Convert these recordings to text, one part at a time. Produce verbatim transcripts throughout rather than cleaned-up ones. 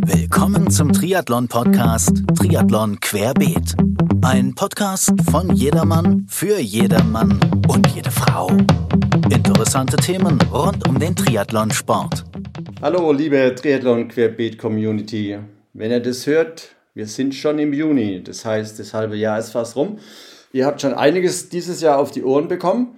Willkommen zum Triathlon-Podcast Triathlon Querbeet. Ein Podcast von jedermann, für jedermann und jede Frau. Interessante Themen rund um den Triathlonsport. Hallo liebe Triathlon Querbeet Community. Wenn ihr das hört, wir sind schon im Juni. Das heißt, das halbe Jahr ist fast rum. Ihr habt schon einiges dieses Jahr auf die Ohren bekommen.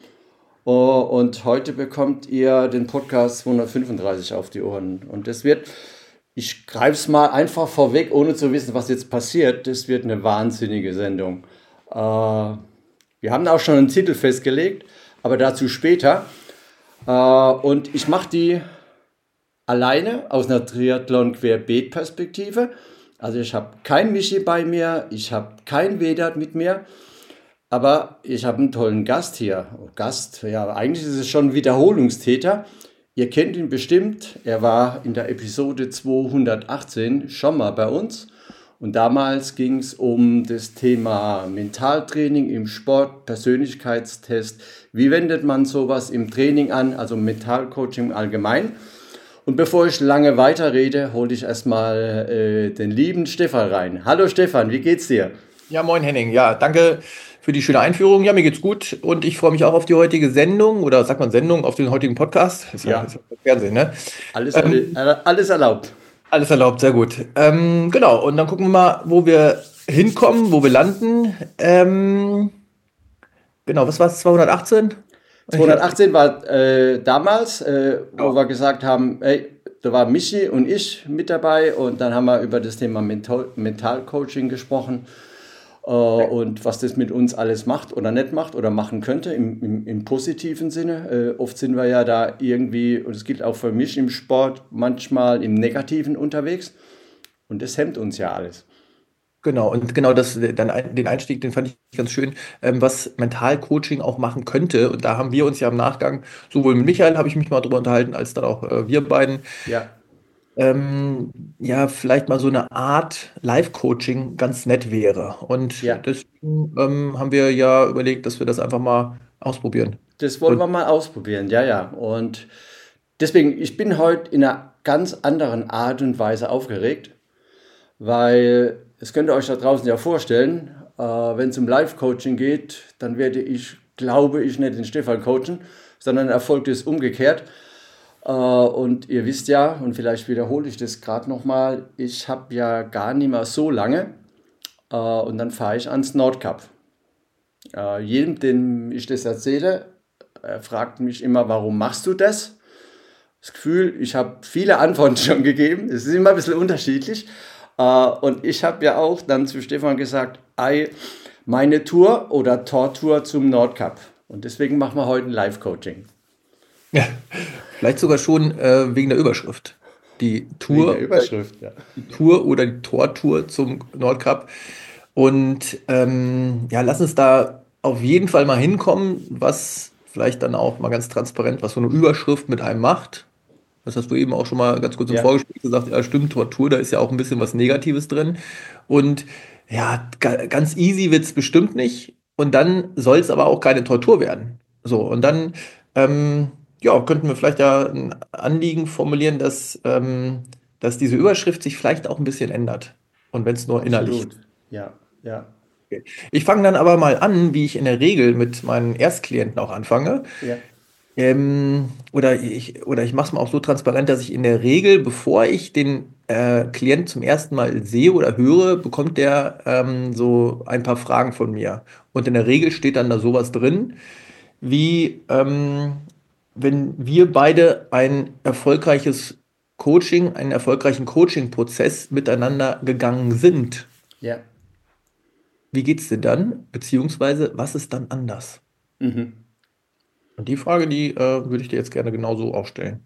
Und heute bekommt ihr den Podcast zweihundertfünfunddreißig auf die Ohren. Und das wird, ich greife es mal einfach vorweg, ohne zu wissen, was jetzt passiert. Das wird eine wahnsinnige Sendung. Äh, wir haben auch schon einen Titel festgelegt, aber dazu später. Äh, und ich mache die alleine aus einer Triathlon-Querbeet-Perspektive. Also ich habe kein Michi bei mir, ich habe kein Vedat mit mir. Aber ich habe einen tollen Gast hier. Gast, ja, eigentlich ist es schon ein Wiederholungstäter. Ihr kennt ihn bestimmt. Er war in der Episode zweihundertachtzehn schon mal bei uns. Und damals ging es um das Thema Mentaltraining im Sport, Persönlichkeitstest. Wie wendet man sowas im Training an, also Mentalcoaching allgemein? Und bevor ich lange weiterrede, hole ich erstmal äh, den lieben Stefan rein. Hallo Stefan, wie geht's dir? Ja, moin Henning. Ja, danke für die schöne Einführung. Ja, mir geht's gut und ich freue mich auch auf die heutige Sendung oder sagt man Sendung, auf den heutigen Podcast. Ist ja, Ja. ist ja Fernsehen, ne? Alles, Ähm, alles erlaubt. Alles erlaubt, sehr gut. Ähm, genau, und dann gucken wir mal, wo wir hinkommen, wo wir landen. Ähm, genau, was war es, zweihundertachtzehn? zweihundertachtzehn war äh, damals, äh, wo Ja. wir gesagt haben, ey, da war Michi und ich mit dabei und dann haben wir über das Thema Mental, Mentalcoaching gesprochen äh, und was das mit uns alles macht oder nicht macht oder machen könnte im, im, im positiven Sinne. Äh, oft sind wir ja da irgendwie, und es gilt auch für mich im Sport, manchmal im Negativen unterwegs und das hemmt uns ja alles. Genau, und genau das, dann ein- den Einstieg, den fand ich ganz schön, ähm, was Mentalcoaching auch machen könnte. Und da haben wir uns ja im Nachgang, sowohl mit Michael habe ich mich mal drüber unterhalten, als dann auch äh, wir beiden, Ja. ähm, ja, vielleicht mal so eine Art Live-Coaching ganz nett wäre. Und Ja. deswegen ähm, haben wir ja überlegt, dass wir das einfach mal ausprobieren. Das wollen Und wir mal ausprobieren, ja, ja. Und deswegen, ich bin heute in einer ganz anderen Art und Weise aufgeregt, weil, das könnt ihr euch da draußen ja vorstellen, äh, wenn es um Live-Coaching geht, dann werde ich, glaube ich, nicht den Stefan coachen, sondern erfolgt es umgekehrt. Äh, und ihr wisst ja, und vielleicht wiederhole ich das gerade nochmal, ich habe ja gar nicht mehr so lange äh, und dann fahre ich ans Nordkap. Äh, jedem, dem ich das erzähle, er fragt mich immer, warum machst du das? Das Gefühl, ich habe viele Antworten schon gegeben, es ist immer ein bisschen unterschiedlich. Äh, und ich habe ja auch dann zu Stefan gesagt, ei, meine Tour oder Tortour zum Nordkap. Und deswegen machen wir heute ein Live-Coaching. ja, vielleicht sogar schon äh, wegen der Überschrift. Die Wegen Tour, der Überschrift, ja. die Tour oder die Tortour zum Nordkap. Und ähm, ja, lass uns da auf jeden Fall mal hinkommen, was vielleicht dann auch mal ganz transparent, was so eine Überschrift mit einem macht. Das hast du eben auch schon mal ganz kurz im Ja. Vorgespräch gesagt, ja stimmt, Tortur, da ist ja auch ein bisschen was Negatives drin. Und ja, ga, ganz easy wird es bestimmt nicht. Und dann soll es aber auch keine Tortur werden. So, und dann ähm, ja, könnten wir vielleicht ja ein Anliegen formulieren, dass, ähm, dass diese Überschrift sich vielleicht auch ein bisschen ändert. Und wenn es nur innerlich ist. Absolut. Ja, ja, Ich fange dann aber mal an, wie ich in der Regel mit meinen Erstklienten auch anfange. ja, Ähm, oder ich, oder ich mache es mal auch so transparent, dass ich in der Regel, bevor ich den äh, Klient zum ersten Mal sehe oder höre, bekommt der ähm, so ein paar Fragen von mir. Und in der Regel steht dann da sowas drin, wie ähm, wenn wir beide ein erfolgreiches Coaching, einen erfolgreichen Coaching-Prozess miteinander gegangen sind. ja. Wie geht's dir dann? Beziehungsweise, was ist dann anders? Mhm. Und die Frage, die äh, würde ich dir jetzt gerne genauso auch stellen.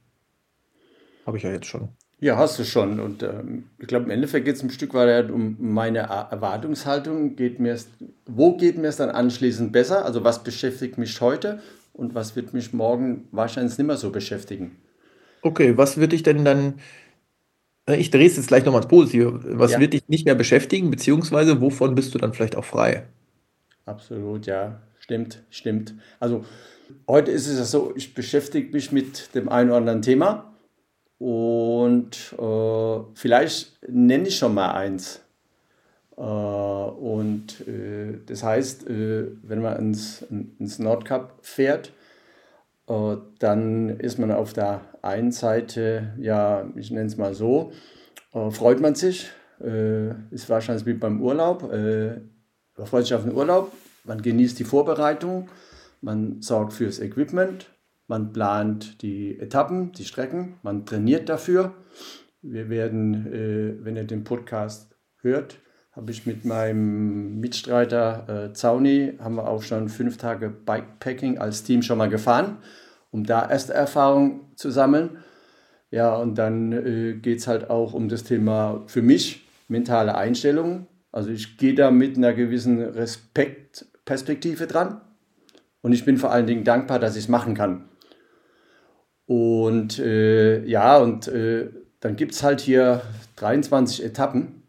Habe ich ja jetzt schon. Ja, hast du schon. Und ähm, ich glaube, im Endeffekt geht es ein Stück weit um meine Er- Erwartungshaltung. Geht mir's, wo geht mir es dann anschließend besser? Also was beschäftigt mich heute und was wird mich morgen wahrscheinlich nicht mehr so beschäftigen? Okay, was wird dich denn dann, äh, ich drehe es jetzt gleich nochmal ins Positive, was Ja, wird dich nicht mehr beschäftigen, beziehungsweise wovon bist du dann vielleicht auch frei? absolut, ja. Stimmt, stimmt. Also heute ist es ja so, ich beschäftige mich mit dem einen oder anderen Thema. Und äh, vielleicht nenne ich schon mal eins. Äh, und äh, das heißt, äh, wenn man ins, ins Nordkap fährt, äh, dann ist man auf der einen Seite, ja, ich nenne es mal so, äh, freut man sich, äh, ist wahrscheinlich wie beim Urlaub, äh, man freut sich auf den Urlaub, man genießt die Vorbereitung, man sorgt fürs Equipment, man plant die Etappen, die Strecken, man trainiert dafür. Wir werden, äh, wenn ihr den Podcast hört, habe ich mit meinem Mitstreiter äh, Zauni, haben wir auch schon fünf Tage Bikepacking als Team schon mal gefahren, um da erste Erfahrung zu sammeln. Ja, und dann äh, geht es halt auch um das Thema für mich mentale Einstellung. Also ich gehe da mit einer gewissen Respektperspektive dran und ich bin vor allen Dingen dankbar, dass ich es machen kann. Und äh, ja, und äh, dann gibt es halt hier dreiundzwanzig Etappen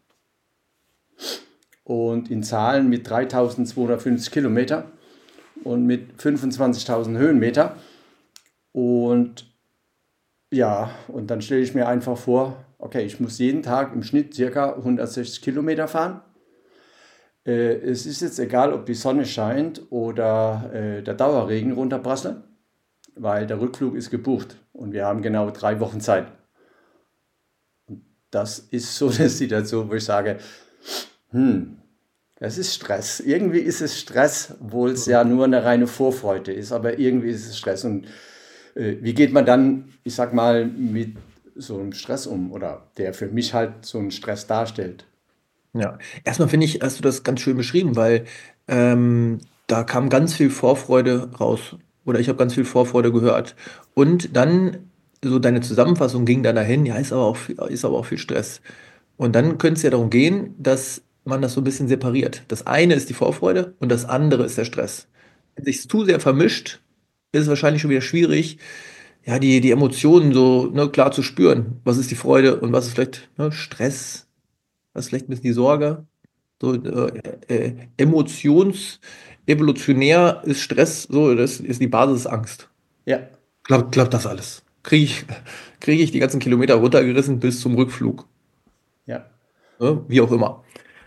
und in Zahlen mit dreitausendzweihundertfünfzig Kilometer und mit fünfundzwanzigtausend Höhenmeter. Und ja, und dann stelle ich mir einfach vor, okay, ich muss jeden Tag im Schnitt circa hundertsechzig Kilometer fahren. Äh, es ist jetzt egal, ob die Sonne scheint oder äh, der Dauerregen runterprasselt, weil der Rückflug ist gebucht und wir haben genau drei Wochen Zeit. Und das ist so eine Situation, wo ich sage, hm, das ist Stress. Irgendwie ist es Stress, obwohl es ja nur eine reine Vorfreude ist, aber irgendwie ist es Stress. Und äh, wie geht man dann, ich sag mal, mit so einem Stress um oder der für mich halt so einen Stress darstellt? Ja, erstmal finde ich, hast du das ganz schön beschrieben, weil ähm, da kam ganz viel Vorfreude raus. Oder ich habe ganz viel Vorfreude gehört. Und dann, so deine Zusammenfassung ging dann dahin, ja, ist aber auch viel, ist aber auch viel Stress. Und dann könnte es ja darum gehen, dass man das so ein bisschen separiert. Das eine ist die Vorfreude und das andere ist der Stress. Wenn sich zu sehr vermischt, ist es wahrscheinlich schon wieder schwierig, ja, die, die Emotionen so, ne, klar zu spüren. Was ist die Freude und was ist vielleicht, ne, Stress? Was ist vielleicht ein bisschen die Sorge? So, äh, äh, emotions, evolutionär ist Stress, so, das ist die Basis Angst. Ja, Klappt, klappt das alles? Kriege ich, kriege ich die ganzen Kilometer runtergerissen bis zum Rückflug? ja. Ne? Wie auch immer.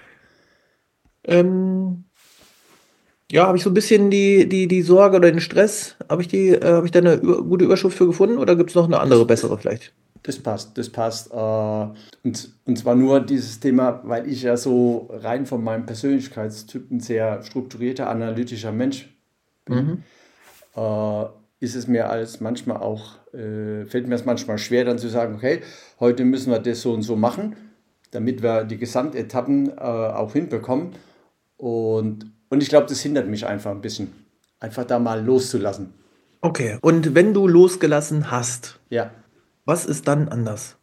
Ähm, ja, habe ich so ein bisschen die, die, die Sorge oder den Stress, habe ich die, äh, habe ich da eine über, gute Überschrift für gefunden oder gibt es noch eine andere, bessere vielleicht? Das passt, das passt. Äh, und, und zwar nur dieses Thema, weil ich ja so rein von meinem Persönlichkeitstyp ein sehr strukturierter, analytischer Mensch bin, Mhm. äh, ist es mir als manchmal auch, äh, fällt mir es manchmal schwer, dann zu sagen, okay, heute müssen wir das so und so machen, damit wir die Gesamtetappen äh, auch hinbekommen. Und, und ich glaube, das hindert mich einfach ein bisschen, einfach da mal loszulassen. Okay, und wenn du losgelassen hast, Ja. was ist dann anders?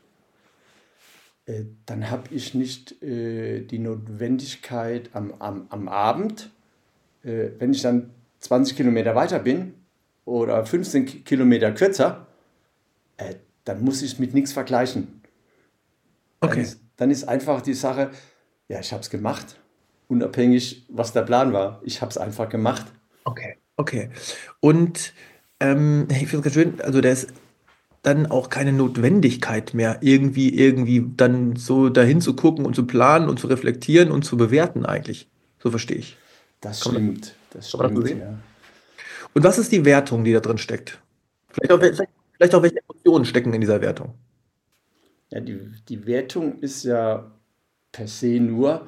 Äh, dann habe ich nicht äh, die Notwendigkeit am, am, am Abend, äh, wenn ich dann zwanzig Kilometer weiter bin oder fünfzehn Ki- Kilometer kürzer, äh, dann muss ich mit nichts vergleichen. Dann Okay, ist, dann ist einfach die Sache, ja, ich habe es gemacht, unabhängig, was der Plan war. Ich habe es einfach gemacht. okay, okay. Und ähm, ich finde es ganz schön, also da ist dann auch keine Notwendigkeit mehr, irgendwie, irgendwie dann so dahin zu gucken und zu planen und zu reflektieren und zu bewerten eigentlich. So verstehe ich. Das Kann man das, stimmt, das kann man das so stimmt, sehen? ja. Und was ist die Wertung, die da drin steckt? Vielleicht auch, wel- vielleicht auch welche Emotionen stecken in dieser Wertung? Ja, die, die Wertung ist ja per se nur,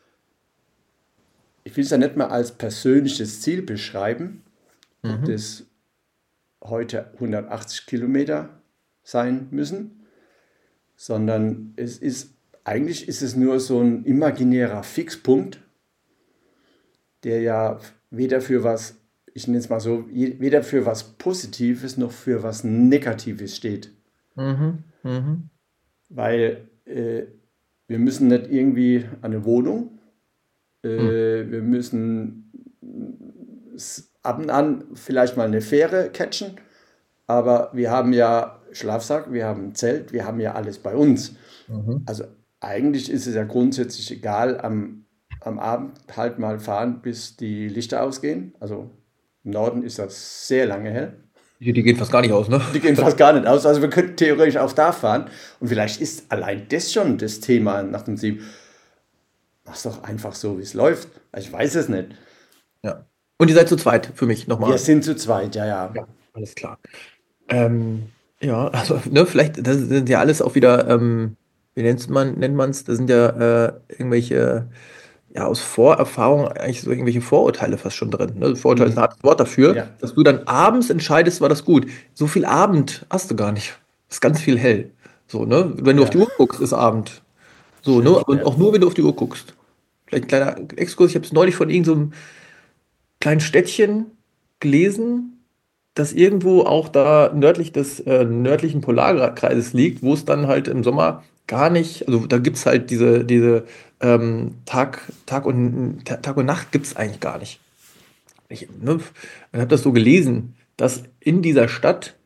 ich will es ja nicht mehr als persönliches Ziel beschreiben, ob Mhm. das heute hundertachtzig Kilometer sein müssen, sondern es ist, eigentlich ist es nur so ein imaginärer Fixpunkt, der ja weder für was, ich nenne es mal so, je- weder für was Positives noch für was Negatives steht. Mhm. Mhm. Weil äh, wir müssen nicht irgendwie eine Wohnung, äh, Mhm. wir müssen s- ab und an vielleicht mal eine Fähre catchen, aber wir haben ja Schlafsack, wir haben ein Zelt, wir haben ja alles bei uns. Mhm. Also eigentlich ist es ja grundsätzlich egal, am, am Abend halt mal fahren, bis die Lichter ausgehen. Also im Norden ist das sehr lange hell. Die, die gehen fast gar nicht aus, ne? Die gehen fast gar nicht aus. Also wir könnten theoretisch auch da fahren. Und vielleicht ist allein das schon das Thema nach dem Sieben. Mach's doch einfach so, wie es läuft. Ich weiß es nicht. Ja. Und ihr seid zu zweit für mich nochmal. Wir sind zu zweit, ja, ja. Ja, alles klar. Ähm, ja, also, ne, vielleicht, das sind ja alles auch wieder, ähm, wie nennt man, nennt man es? Das sind ja äh, irgendwelche, ja, aus Vorerfahrung eigentlich so irgendwelche Vorurteile fast schon drin. Ne? Vorurteil ist ein hartes Wort dafür, Ja. dass du dann abends entscheidest, war das gut. So viel Abend hast du gar nicht. Ist ganz viel hell. So, ne? Wenn du Ja. auf die Uhr guckst, ist Abend. So, Schön ne? Und spät. auch nur, wenn du auf die Uhr guckst. Vielleicht ein kleiner Exkurs. Ich habe es neulich von irgendeinem so kleinen Städtchen gelesen, das irgendwo auch da nördlich des äh, nördlichen Polarkreises liegt, wo es dann halt im Sommer gar nicht, also da gibt es halt diese, diese ähm, Tag, Tag und, Ta- Tag und Nacht gibt es eigentlich gar nicht. Ich, ne, ich habe das so gelesen, dass in dieser Stadt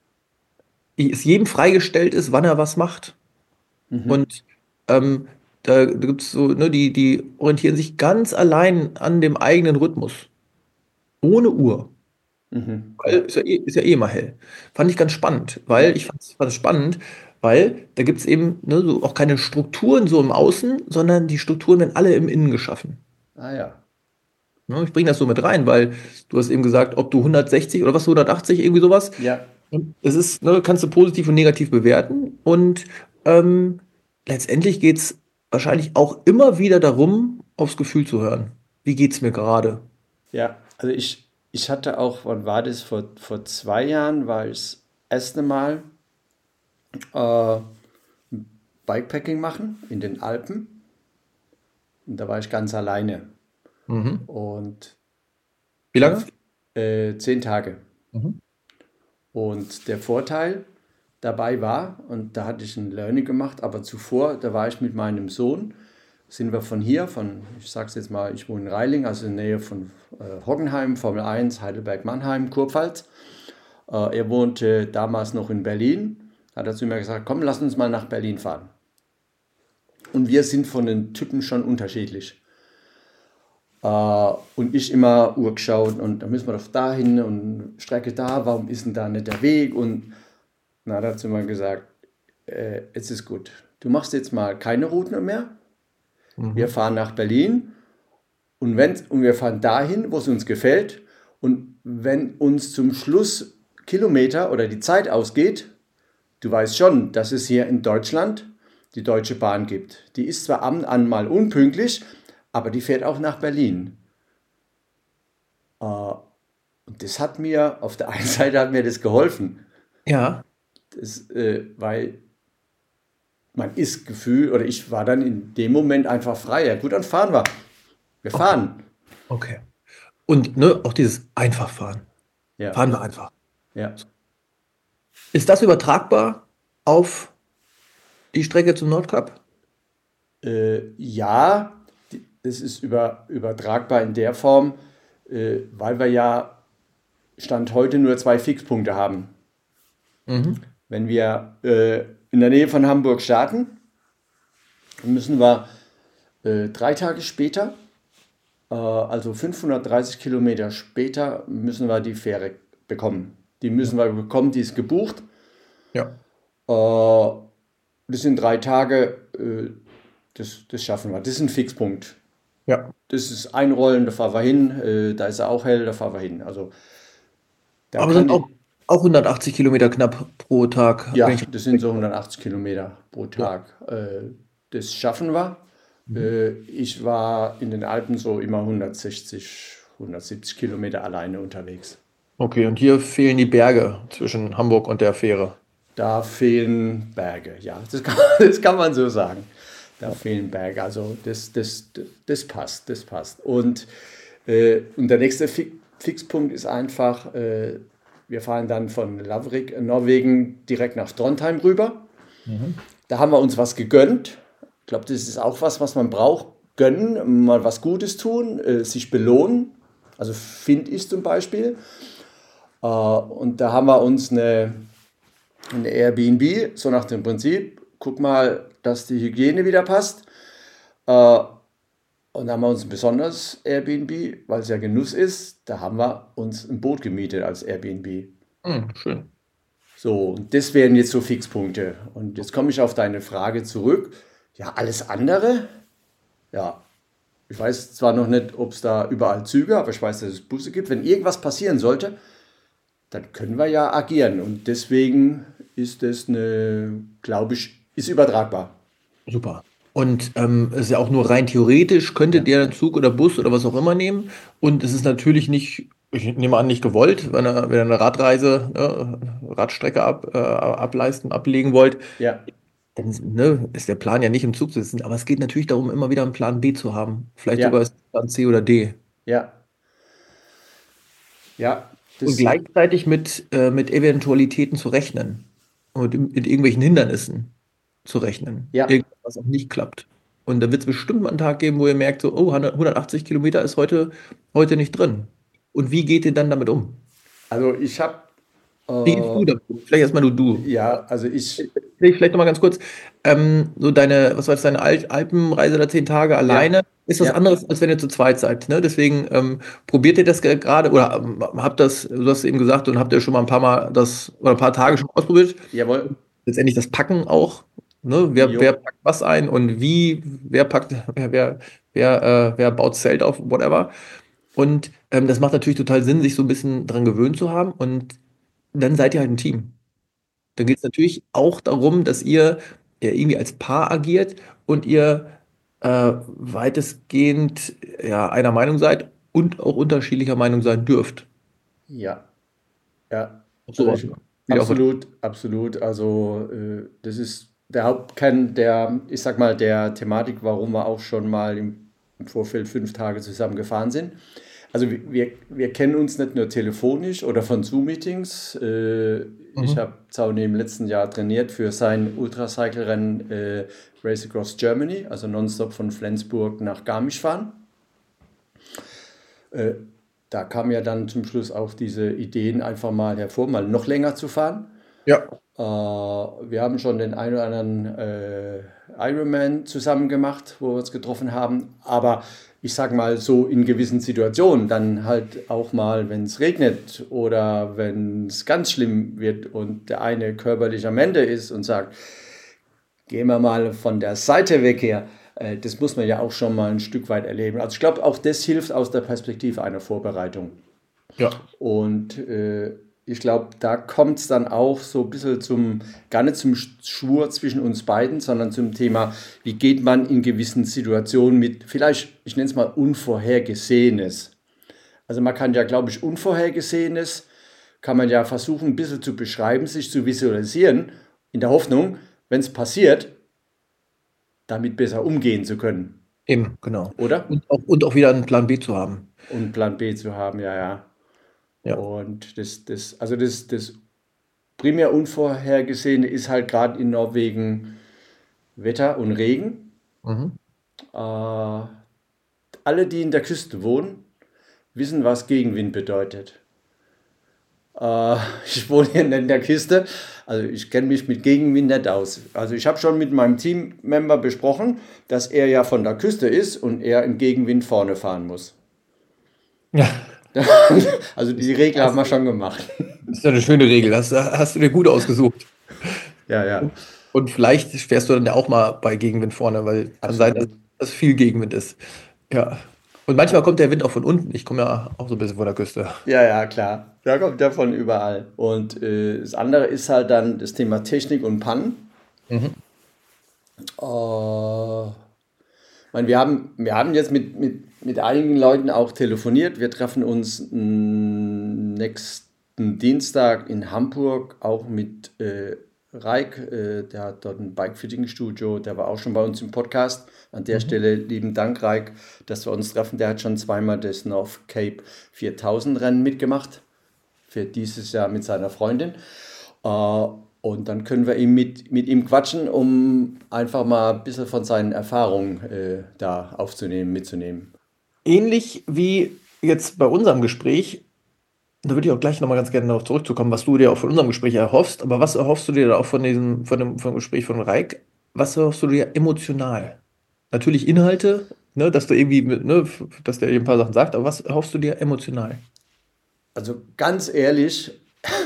es jedem freigestellt ist, wann er was macht. Und ähm, da gibt es so, ne, die, die orientieren sich ganz allein an dem eigenen Rhythmus. Ohne Uhr. Mhm. Weil ist ja, eh, ist ja eh immer hell. Fand ich ganz spannend, weil Ja. ich fand es spannend, weil da gibt es eben ne, so auch keine Strukturen so im Außen, sondern die Strukturen werden alle im Innen geschaffen. Ah ja. Ne, ich bringe das so mit rein, weil du hast eben gesagt, ob du hundertsechzig oder was, hundertachtzig, irgendwie sowas. Ja. Und es ist, ne, kannst du positiv und negativ bewerten. Und ähm, letztendlich geht es wahrscheinlich auch immer wieder darum, aufs Gefühl zu hören. Wie geht es mir gerade? Ja. Also ich, ich hatte auch, wann war das? Vor, vor zwei Jahren war ich das erste Mal äh, Bikepacking machen in den Alpen. Und da war ich ganz alleine. Mhm. Und Wie lange? äh, zehn Tage. Mhm. Und der Vorteil dabei war, und da hatte ich ein Learning gemacht, aber zuvor, da war ich mit meinem Sohn, sind wir von hier, von, ich sag's jetzt mal, ich wohne in Reiling, also in der Nähe von äh, Hockenheim, Formel eins, Heidelberg-Mannheim, Kurpfalz. Äh, er wohnte damals noch in Berlin, hat er zu mir gesagt, komm, lass uns mal nach Berlin fahren. Und wir sind von den Typen schon unterschiedlich. Äh, und ich immer Uhr geschaut und da müssen wir doch dahin und Strecke da, warum ist denn da nicht der Weg? Und dann hat er zu mir gesagt, äh, jetzt ist gut, du machst jetzt mal keine Routen mehr, wir Mhm. fahren nach Berlin und, wenn, und wir fahren dahin, wo es uns gefällt und wenn uns zum Schluss Kilometer oder die Zeit ausgeht, du weißt schon, dass es hier in Deutschland die Deutsche Bahn gibt. Die ist zwar ab und an mal unpünktlich, aber die fährt auch nach Berlin. Äh, und das hat mir, auf der einen Seite hat mir das geholfen, Ja, das, äh, weil man ist Gefühl, oder ich war dann in dem Moment einfach freier. Gut, dann fahren wir. Wir okay. fahren. Okay. Und ne, auch dieses einfach fahren. Ja, Fahren wir einfach. ja. Ist das übertragbar auf die Strecke zum Nordkap? Äh, ja, die- das ist über, übertragbar in der Form, äh, weil wir ja Stand heute nur zwei Fixpunkte haben. Mhm. Wenn wir äh, in der Nähe von Hamburg starten, dann müssen wir äh, drei Tage später, äh, also fünfhundertdreißig Kilometer später, müssen wir die Fähre bekommen. Die müssen wir bekommen, die ist gebucht. Ja. Äh, das sind drei Tage, äh, das, das schaffen wir. Das ist ein Fixpunkt. Ja. Das ist Einrollen, da fahren wir hin, äh, da ist er auch hell, da fahren wir hin. Also da Aber kann sind ich, auch, auch hundertachtzig Kilometer knapp pro Tag, wenn ja, ich das sind so hundertachtzig Kilometer pro ja. Tag. Äh, das schaffen wir. Mhm. Äh, ich war in den Alpen so immer hundertsechzig, hundertsiebzig Kilometer alleine unterwegs. Okay, und hier fehlen die Berge zwischen Hamburg und der Fähre. Da fehlen Berge, ja, das kann, das kann man so sagen. Da fehlen Berge, also das, das, das passt, das passt. Und, äh, und der nächste Fi- Fixpunkt ist einfach, äh, wir fahren dann von Lavrik in Norwegen direkt nach Trondheim rüber. Mhm. Da haben wir uns was gegönnt. Ich glaube, das ist auch was, was man braucht. Gönnen, mal was Gutes tun, äh, sich belohnen. Also finde ich zum Beispiel. Äh, und da haben wir uns eine, eine Airbnb, so nach dem Prinzip, guck mal, dass die Hygiene wieder passt. Äh, und da haben wir uns ein besonderes Airbnb, weil es ja Genuss ist, da haben wir uns ein Boot gemietet als Airbnb. Hm, schön. So, und das wären jetzt so Fixpunkte. Und jetzt komme ich auf deine Frage zurück. Ja, alles andere, ja, ich weiß zwar noch nicht, ob es da überall Züge, aber ich weiß, dass es Busse gibt. Wenn irgendwas passieren sollte, dann können wir ja agieren. Und deswegen ist das eine, glaube ich, ist übertragbar. Super. Und ähm, es ist ja auch nur rein theoretisch, könntet Ja, ihr einen Zug oder Bus oder was auch immer nehmen. Und es ist natürlich nicht, ich nehme an, nicht gewollt, wenn ihr, wenn ihr eine Radreise, ne, Radstrecke ab, äh, ableisten, ablegen wollt, ja, dann ne, ist der Plan ja nicht im Zug zu sitzen. Aber es geht natürlich darum, immer wieder einen Plan B zu haben. Vielleicht sogar ja, als Plan C oder D. ja, ja, Und das, gleichzeitig mit, äh, mit Eventualitäten zu rechnen. Und mit irgendwelchen Hindernissen zu rechnen. ja. Irgendwas, was auch nicht klappt. Und da wird es bestimmt mal einen Tag geben, wo ihr merkt, so, oh, hundert, hundertachtzig Kilometer ist heute, heute nicht drin. Und wie geht ihr dann damit um? Also ich habe, Wie gehst du äh, damit um? Vielleicht erstmal du, du. ja, also ich, Nee, vielleicht nochmal ganz kurz. Ähm, so deine, was war das, deine Al Alpenreise da zehn Tage ja, alleine ist was ja, anderes, als wenn ihr zu zweit seid. Ne? Deswegen ähm, probiert ihr das ge- gerade oder ähm, habt das, du hast eben gesagt, und habt ihr schon mal ein paar Mal das oder ein paar Tage schon ausprobiert? jawohl, Letztendlich das Packen auch. Ne? Wer, jo, wer packt was ein und wie, wer packt, wer, wer, wer, äh, wer baut Zelt auf, whatever. Und ähm, das macht natürlich total Sinn, sich so ein bisschen dran gewöhnt zu haben. Und dann seid ihr halt ein Team. Dann geht es natürlich auch darum, dass ihr ja irgendwie als Paar agiert und ihr äh, weitestgehend ja, einer Meinung seid und auch unterschiedlicher Meinung sein dürft. ja, ja. Auch Also sowas. ich, Wieder auch absolut, absolut. Also äh, das ist der Hauptkern der, ich sag mal, der Thematik, warum wir auch schon mal im, im Vorfeld fünf Tage zusammen gefahren sind. Also wir, wir wir kennen uns nicht nur telefonisch oder von Zoom-Meetings. Äh, ich mhm. habe Zaune im letzten Jahr trainiert für sein Ultracycle-Rennen äh, Race Across Germany, also nonstop von Flensburg nach Garmisch fahren. Äh, Da kamen ja dann zum Schluss auch diese Ideen einfach mal hervor, mal noch länger zu fahren. Ja, Äh, wir haben schon den einen oder anderen äh, Ironman zusammen gemacht, wo wir uns getroffen haben. Aber ich sage mal so in gewissen Situationen, dann halt auch mal, wenn es regnet oder wenn es ganz schlimm wird und der eine körperlich am Ende ist und sagt, gehen wir mal von der Seite weg her. Äh, Das muss man ja auch schon mal ein Stück weit erleben. Also ich glaube, auch das hilft aus der Perspektive einer Vorbereitung. ja, Und äh, ich glaube, da kommt es dann auch so ein bisschen zum, gar nicht zum Schwur zwischen uns beiden, sondern zum Thema, wie geht man in gewissen Situationen mit, vielleicht, ich nenne es mal Unvorhergesehenes. Also man kann ja, glaube ich, Unvorhergesehenes, kann man ja versuchen, ein bisschen zu beschreiben, sich zu visualisieren, in der Hoffnung, wenn es passiert, damit besser umgehen zu können, eben, genau. oder? Und auch, und auch wieder einen Plan B zu haben. Und Plan B zu haben, ja, ja. Ja. Und das, das, also das, das primär Unvorhergesehene ist halt gerade in Norwegen Wetter und Regen. Mhm. Äh, Alle, die in der Küste wohnen, wissen, was Gegenwind bedeutet. Äh, ich wohne hier in der Küste, also ich kenne mich mit Gegenwind nicht aus. Also ich habe schon mit meinem Teammember besprochen, dass er ja von der Küste ist und er im Gegenwind vorne fahren muss. Ja, Also die Regel haben wir schon gemacht. das ist ja eine schöne Regel. Das hast du dir gut ausgesucht. Ja, ja, Und vielleicht fährst du dann ja auch mal bei Gegenwind vorne, weil kann sein, dass, absolut. dass viel Gegenwind ist. Ja. Und manchmal kommt der Wind auch von unten. Ich komme ja auch so ein bisschen von der Küste. Ja, ja, klar. Da kommt der von überall. Und äh, das andere ist halt dann das Thema Technik und Pannen. Mhm. Äh, Ich meine, wir haben, wir haben jetzt mit, mit, mit einigen Leuten auch telefoniert. Wir treffen uns mm, nächsten Dienstag in Hamburg auch mit äh, Raik. Äh, der hat dort ein Bike-Fitting-Studio. Der war auch schon bei uns im Podcast. An der Mhm. Stelle lieben Dank, Raik, dass wir uns treffen. Der hat schon zweimal das North Cape viertausend Rennen mitgemacht. Für dieses Jahr mit seiner Freundin. Äh, und dann können wir ihm mit, mit ihm quatschen, um einfach mal ein bisschen von seinen Erfahrungen äh, da aufzunehmen, mitzunehmen. Ähnlich wie jetzt bei unserem Gespräch, da würde ich auch gleich nochmal ganz gerne darauf zurückzukommen, was du dir auch von unserem Gespräch erhoffst. Aber was erhoffst du dir da auch von diesem, von dem, vom Gespräch von Raik? Was erhoffst du dir emotional? Natürlich Inhalte, ne, dass du irgendwie, mit, ne, dass der dir ein paar Sachen sagt, aber was erhoffst du dir emotional? Also ganz ehrlich,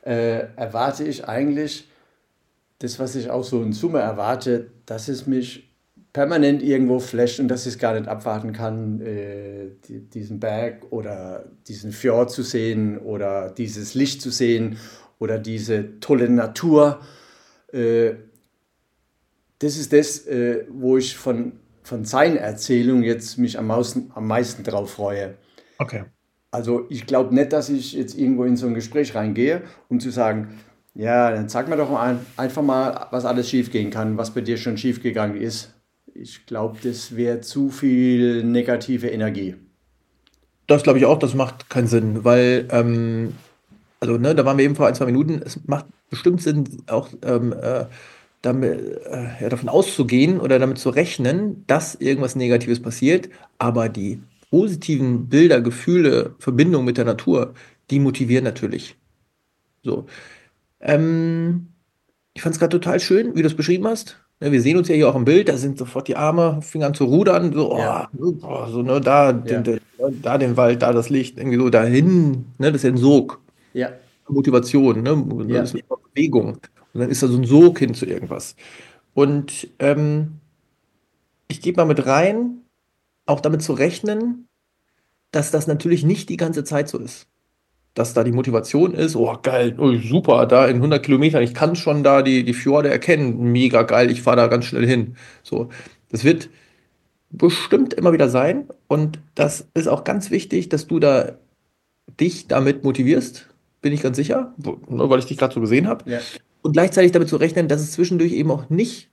äh, erwarte ich eigentlich das, was ich auch so in Summe erwarte, dass es mich permanent irgendwo flasht und dass ich es gar nicht abwarten kann, äh, die, diesen Berg oder diesen Fjord zu sehen oder dieses Licht zu sehen oder diese tolle Natur. Äh, das ist das, äh, wo ich von, von seinen Erzählungen jetzt mich am meisten, am meisten drauf freue. Okay. Also ich glaube nicht, dass ich jetzt irgendwo in so ein Gespräch reingehe, um zu sagen, ja, dann sag mir doch mal ein, einfach mal, was alles schiefgehen kann, was bei dir schon schiefgegangen ist. Ich glaube, das wäre zu viel negative Energie. Das glaube ich auch, das macht keinen Sinn, weil, ähm, also, ne, da waren wir eben vor ein, zwei Minuten, es macht bestimmt Sinn, auch ähm, äh, damit, äh, ja, davon auszugehen oder damit zu rechnen, dass irgendwas Negatives passiert, aber die positiven Bilder, Gefühle, Verbindung mit der Natur, die motivieren natürlich. So. Ähm, ich fand es gerade total schön, wie du es beschrieben hast. Ne, wir sehen uns ja hier auch im Bild, da sind sofort die Arme, fing an zu rudern, so, oh, Ja. oh, so, ne, da, den, den, da den Wald, da das Licht, irgendwie so dahin, ne, das ist ja ein Sog, Ja, Motivation, ne, Ja. das ist eine Bewegung. Und dann ist da so ein Sog hin zu irgendwas. Und ähm, ich gebe mal mit rein, auch damit zu rechnen, dass das natürlich nicht die ganze Zeit so ist. Dass da die Motivation ist, oh geil, oh, super, da in hundert Kilometern, ich kann schon da die, die Fjorde erkennen, mega geil, ich fahre da ganz schnell hin. So, das wird bestimmt immer wieder sein und das ist auch ganz wichtig, dass du da dich damit motivierst, bin ich ganz sicher, wo- ne, weil ich dich gerade so gesehen habe. ja, Und gleichzeitig damit zu rechnen, dass es zwischendurch eben auch nicht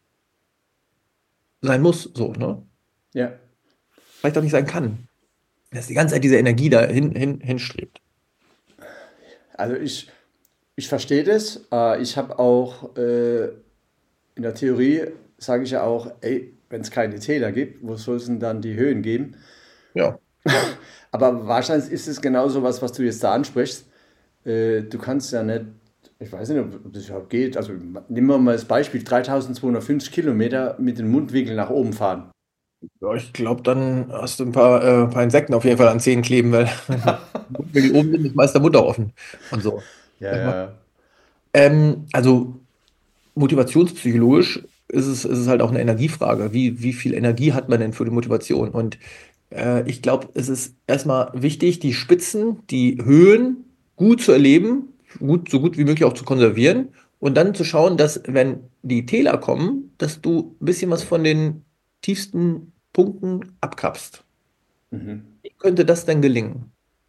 sein muss, so, ne? ja. Vielleicht auch nicht sein kann. Dass die ganze Zeit diese Energie da hin, hin, hinstrebt. Also ich, ich verstehe das. Äh, Ich habe auch äh, in der Theorie, sage ich ja auch, ey, wenn es keine Täler gibt, wo soll es denn dann die Höhen geben? Ja. Aber wahrscheinlich ist es genau so was, was du jetzt da ansprichst. Äh, Du kannst ja nicht, ich weiß nicht, ob das überhaupt geht. Also nehmen wir mal das Beispiel, dreitausendzweihundertfünfzig Kilometer mit dem Mundwinkel nach oben fahren. Ja, ich glaube, dann hast du ein paar, äh, paar Insekten auf jeden Fall an Zähnen kleben, weil wenn die oben sind, ist meist der Mund auch offen und so. Ja, ja, Ähm, also motivationspsychologisch ist es, ist es halt auch eine Energiefrage. Wie, wie viel Energie hat man denn für die Motivation? Und äh, ich glaube, es ist erstmal wichtig, die Spitzen, die Höhen gut zu erleben, gut, so gut wie möglich auch zu konservieren und dann zu schauen, dass, wenn die Täler kommen, dass du ein bisschen was von den tiefsten Punkten abkappst. Mhm. Wie könnte das denn gelingen?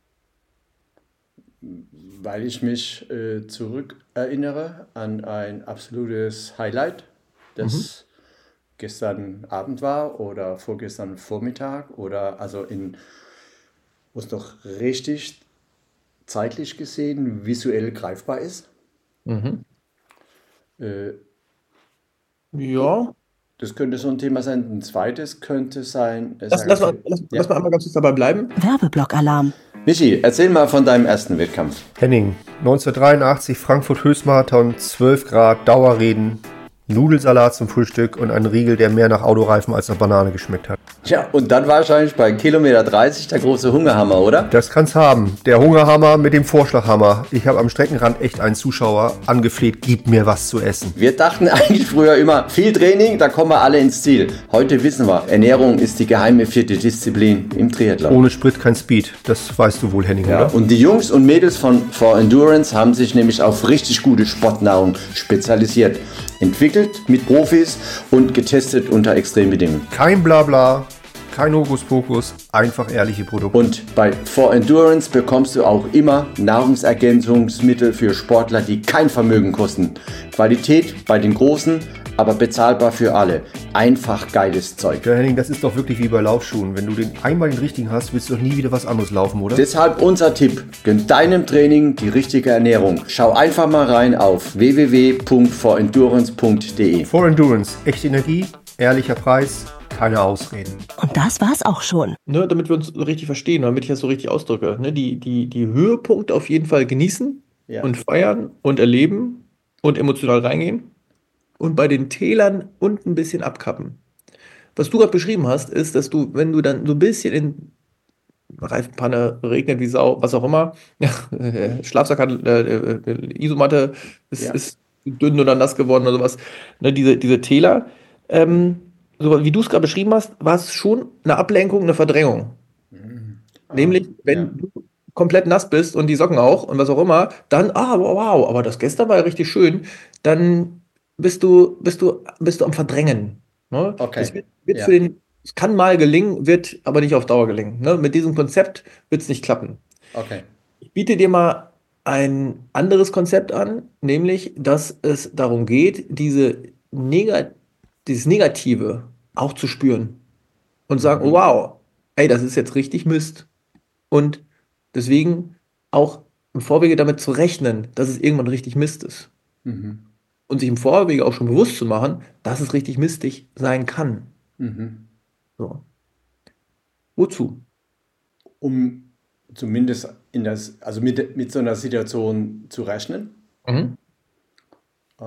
Weil ich mich äh, zurückerinnere an ein absolutes Highlight, das gestern Abend war oder vorgestern Vormittag oder also in, wo es noch richtig zeitlich gesehen visuell greifbar ist. Mhm. Äh, Ja. Das könnte so ein Thema sein. Ein zweites könnte sein. äh, Lass, sag lass, ich- mal, lass, Ja. lass mal einmal ganz kurz dabei bleiben. Werbeblock-Alarm. Michi, erzähl mal von deinem ersten Wettkampf. Henning, neunzehnhundertdreiundachtzig Frankfurt Höchstmarathon, zwölf Grad, Dauerreden, Nudelsalat zum Frühstück und ein Riegel, der mehr nach Autoreifen als nach Banane geschmeckt hat. Ja, und dann wahrscheinlich bei Kilometer dreißig der große Hungerhammer, oder? Das kann's haben. Der Hungerhammer mit dem Vorschlaghammer. Ich habe am Streckenrand echt einen Zuschauer angefleht, gib mir was zu essen. Wir dachten eigentlich früher immer, viel Training, da kommen wir alle ins Ziel. Heute wissen wir, Ernährung ist die geheime vierte Disziplin im Triathlon. Ohne Sprit kein Speed. Das weißt du wohl, Henning, Ja, oder? und die Jungs und Mädels von For Endurance haben sich nämlich auf richtig gute Sportnahrung spezialisiert. Entwickelt mit Profis und getestet unter Extrembedingungen. Kein Blabla, kein Hokuspokus, einfach ehrliche Produkte. Und bei For Endurance bekommst du auch immer Nahrungsergänzungsmittel für Sportler, die kein Vermögen kosten. Qualität bei den Großen, aber bezahlbar für alle. Einfach geiles Zeug. Ja, Henning, das ist doch wirklich wie bei Laufschuhen. Wenn du den einmal den richtigen hast, willst du doch nie wieder was anderes laufen, oder? Deshalb unser Tipp, gönn deinem Training die richtige Ernährung. Schau einfach mal rein auf w w w punkt for endurance punkt d e. For Endurance, echte Energie, ehrlicher Preis, keine Ausreden. Und das war's auch schon. Ne, damit wir uns so richtig verstehen, damit ich das so richtig ausdrücke. Ne, die, die, die Höhepunkte auf jeden Fall genießen Ja. und feiern und erleben und emotional reingehen. Und bei den Tälern und ein bisschen abkappen. Was du gerade beschrieben hast, ist, dass du, wenn du dann so ein bisschen in Reifenpanne, regnet wie Sau, was auch immer. Schlafsack hat, äh, äh, Isomatte ist, Ja. ist dünn oder nass geworden oder sowas. Ne, diese, diese Täler. Ähm, so wie du es gerade beschrieben hast, war es schon eine Ablenkung, eine Verdrängung. Nämlich, wenn ja. du komplett nass bist und die Socken auch und was auch immer, dann, ah, wow, aber das gestern war ja richtig schön, dann bist du, bist du, bist du am Verdrängen. Ne? Okay. Das wird, wird Ja. für den, es kann mal gelingen, wird aber nicht auf Dauer gelingen. Ne? Mit diesem Konzept wird es nicht klappen. Okay. Ich biete dir mal ein anderes Konzept an, nämlich, dass es darum geht, diese Neg dieses Negative auch zu spüren und sagen, oh, wow, ey, das ist jetzt richtig Mist. Und deswegen auch im Vorwege damit zu rechnen, dass es irgendwann richtig Mist ist. Mhm. Und sich im Vorwege auch schon bewusst zu machen, dass es richtig mistig sein kann. Mhm. So. Wozu? Um zumindest in das, also mit, mit so einer Situation zu rechnen. Mhm. Äh,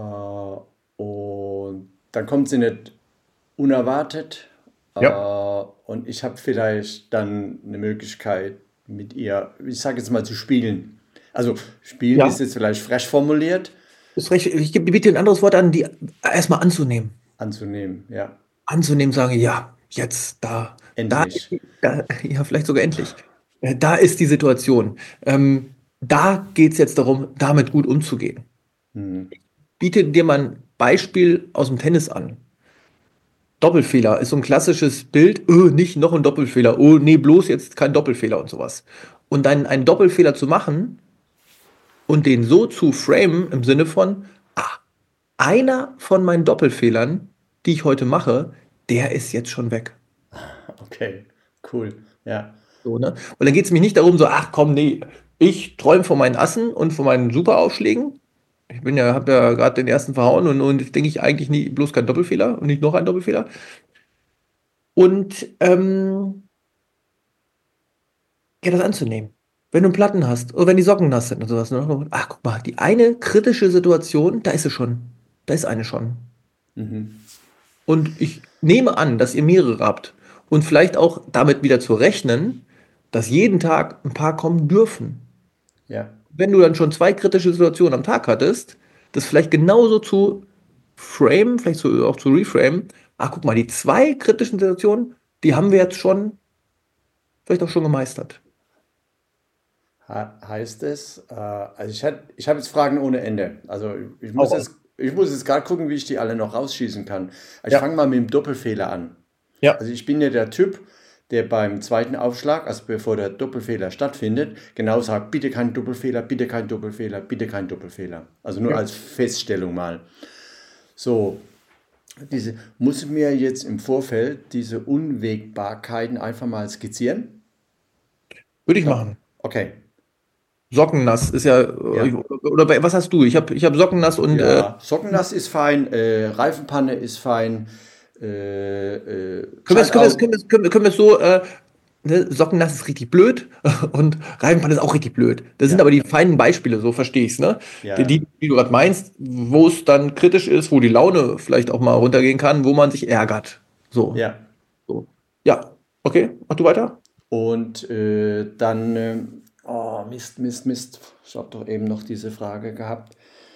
und dann kommt sie nicht unerwartet. Ja. Äh, und ich habe vielleicht dann eine Möglichkeit, mit ihr, ich sage jetzt mal, zu spielen. Also spielen Ja. ist jetzt vielleicht frech formuliert, Ist recht, ich gebe- biete dir ein anderes Wort an, die erstmal anzunehmen. anzunehmen. Ja, Anzunehmen, sagen, ja, jetzt, da, da, endlich. da, ja, vielleicht sogar endlich. Äh, Da ist die Situation. Ähm, da geht es jetzt darum, damit gut umzugehen. Mhm. Biete dir mal ein Beispiel aus dem Tennis an. Doppelfehler ist so ein klassisches Bild. Oh, nicht noch ein Doppelfehler. Oh, nee, bloß jetzt kein Doppelfehler und sowas. Und dann einen Doppelfehler zu machen und den so zu framen im Sinne von, ah, einer von meinen Doppelfehlern, die ich heute mache, der ist jetzt schon weg. Okay, cool. Ja, So, ne? Und dann geht es mir nicht darum, so, ach komm, nee, ich träume von meinen Assen und von meinen Superaufschlägen. Ich bin ja, habe ja gerade den ersten verhauen und, und jetzt denke ich eigentlich nie, bloß kein Doppelfehler und nicht noch ein Doppelfehler. Und ähm, ja, das anzunehmen. Wenn du einen Platten hast oder wenn die Socken nass sind und sowas. Ne? Ach, guck mal, die eine kritische Situation, da ist sie schon. Da ist eine schon. mhm. Und ich nehme an, dass ihr mehrere habt. Und vielleicht auch damit wieder zu rechnen, dass jeden Tag ein paar kommen dürfen. Ja, Wenn du dann schon zwei kritische Situationen am Tag hattest, das vielleicht genauso zu framen, vielleicht so auch zu reframen. Ach, guck mal, die zwei kritischen Situationen, die haben wir jetzt schon, vielleicht auch schon gemeistert. He- heißt es, äh, also ich, hat- ich habe jetzt Fragen ohne Ende. Also ich muss Auch. jetzt, ich muss jetzt gerade gucken, wie ich die alle noch rausschießen kann. Ich Ja. fange mal mit dem Doppelfehler an. Ja. Also ich bin ja der Typ, der beim zweiten Aufschlag, also bevor der Doppelfehler stattfindet, genau sagt, bitte kein Doppelfehler, bitte kein Doppelfehler, bitte kein Doppelfehler. Also nur Ja. als Feststellung mal. So, diese, muss ich mir jetzt im Vorfeld diese Unwägbarkeiten einfach mal skizzieren? Würde ich machen. Okay. Sockennass ist ja, Ja. oder bei, was hast du? Ich habe ich hab Sockennass und äh, Ja, Sockennass ist fein, äh, Reifenpanne ist fein. Äh, äh, können wir es können wir es- Schaltau- können wir es- können wir- können wir es so, äh, ne, Sockennass ist richtig blöd und Reifenpanne ist auch richtig blöd. Das sind Ja. aber die feinen Beispiele, so verstehe ich es, ne? Ja. Die, die, die du gerade meinst, wo es dann kritisch ist, wo die Laune vielleicht auch mal runtergehen kann, wo man sich ärgert. So. Ja. So. Ja, okay, mach du weiter. Und äh, dann, äh, oh Mist, Mist, Mist, ich habe doch eben noch diese Frage gehabt.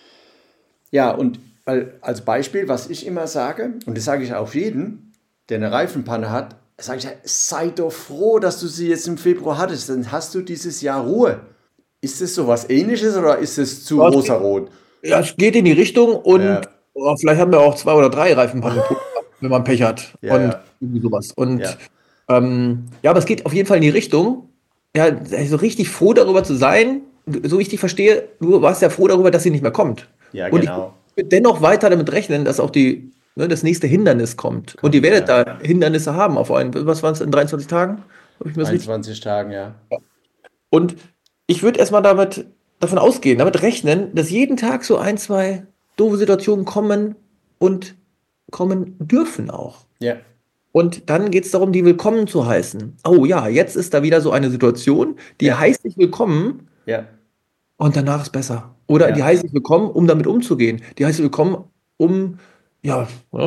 Ja, und weil, als Beispiel, was ich immer sage, und das sage ich auch jedem, der eine Reifenpanne hat, sage ich, ja, sei doch froh, dass du sie jetzt im Februar hattest, dann hast du dieses Jahr Ruhe. Ist das so was Ähnliches oder ist es zu Ja, es rosarot? Ja, es geht in die Richtung und Ja. oh, vielleicht haben wir auch zwei oder drei Reifenpannen, wenn man Pech hat. Ja, und ja. irgendwie sowas. Und Ja. ähm, ja, aber es geht auf jeden Fall in die Richtung, ja, so richtig froh darüber zu sein, so wie ich dich verstehe, du warst ja froh darüber, dass sie nicht mehr kommt. Ja, Und genau. ich würde dennoch weiter damit rechnen, dass auch die, ne, das nächste Hindernis kommt. Und ihr werdet ja. da Hindernisse haben auf einen, was waren es in dreiundzwanzig Tagen? Hab ich mir das richtig- einundzwanzig Tagen, ja. Und ich würde erstmal damit davon ausgehen, damit rechnen, dass jeden Tag so ein, zwei doofe Situationen kommen und kommen dürfen auch. Ja, Und dann geht es darum, die willkommen zu heißen. Oh ja, jetzt ist da wieder so eine Situation, die Ja. heißt dich willkommen ja, und danach ist besser. Oder Ja. die heißt dich willkommen, um damit umzugehen. Die heißt dich willkommen, um ja, ja,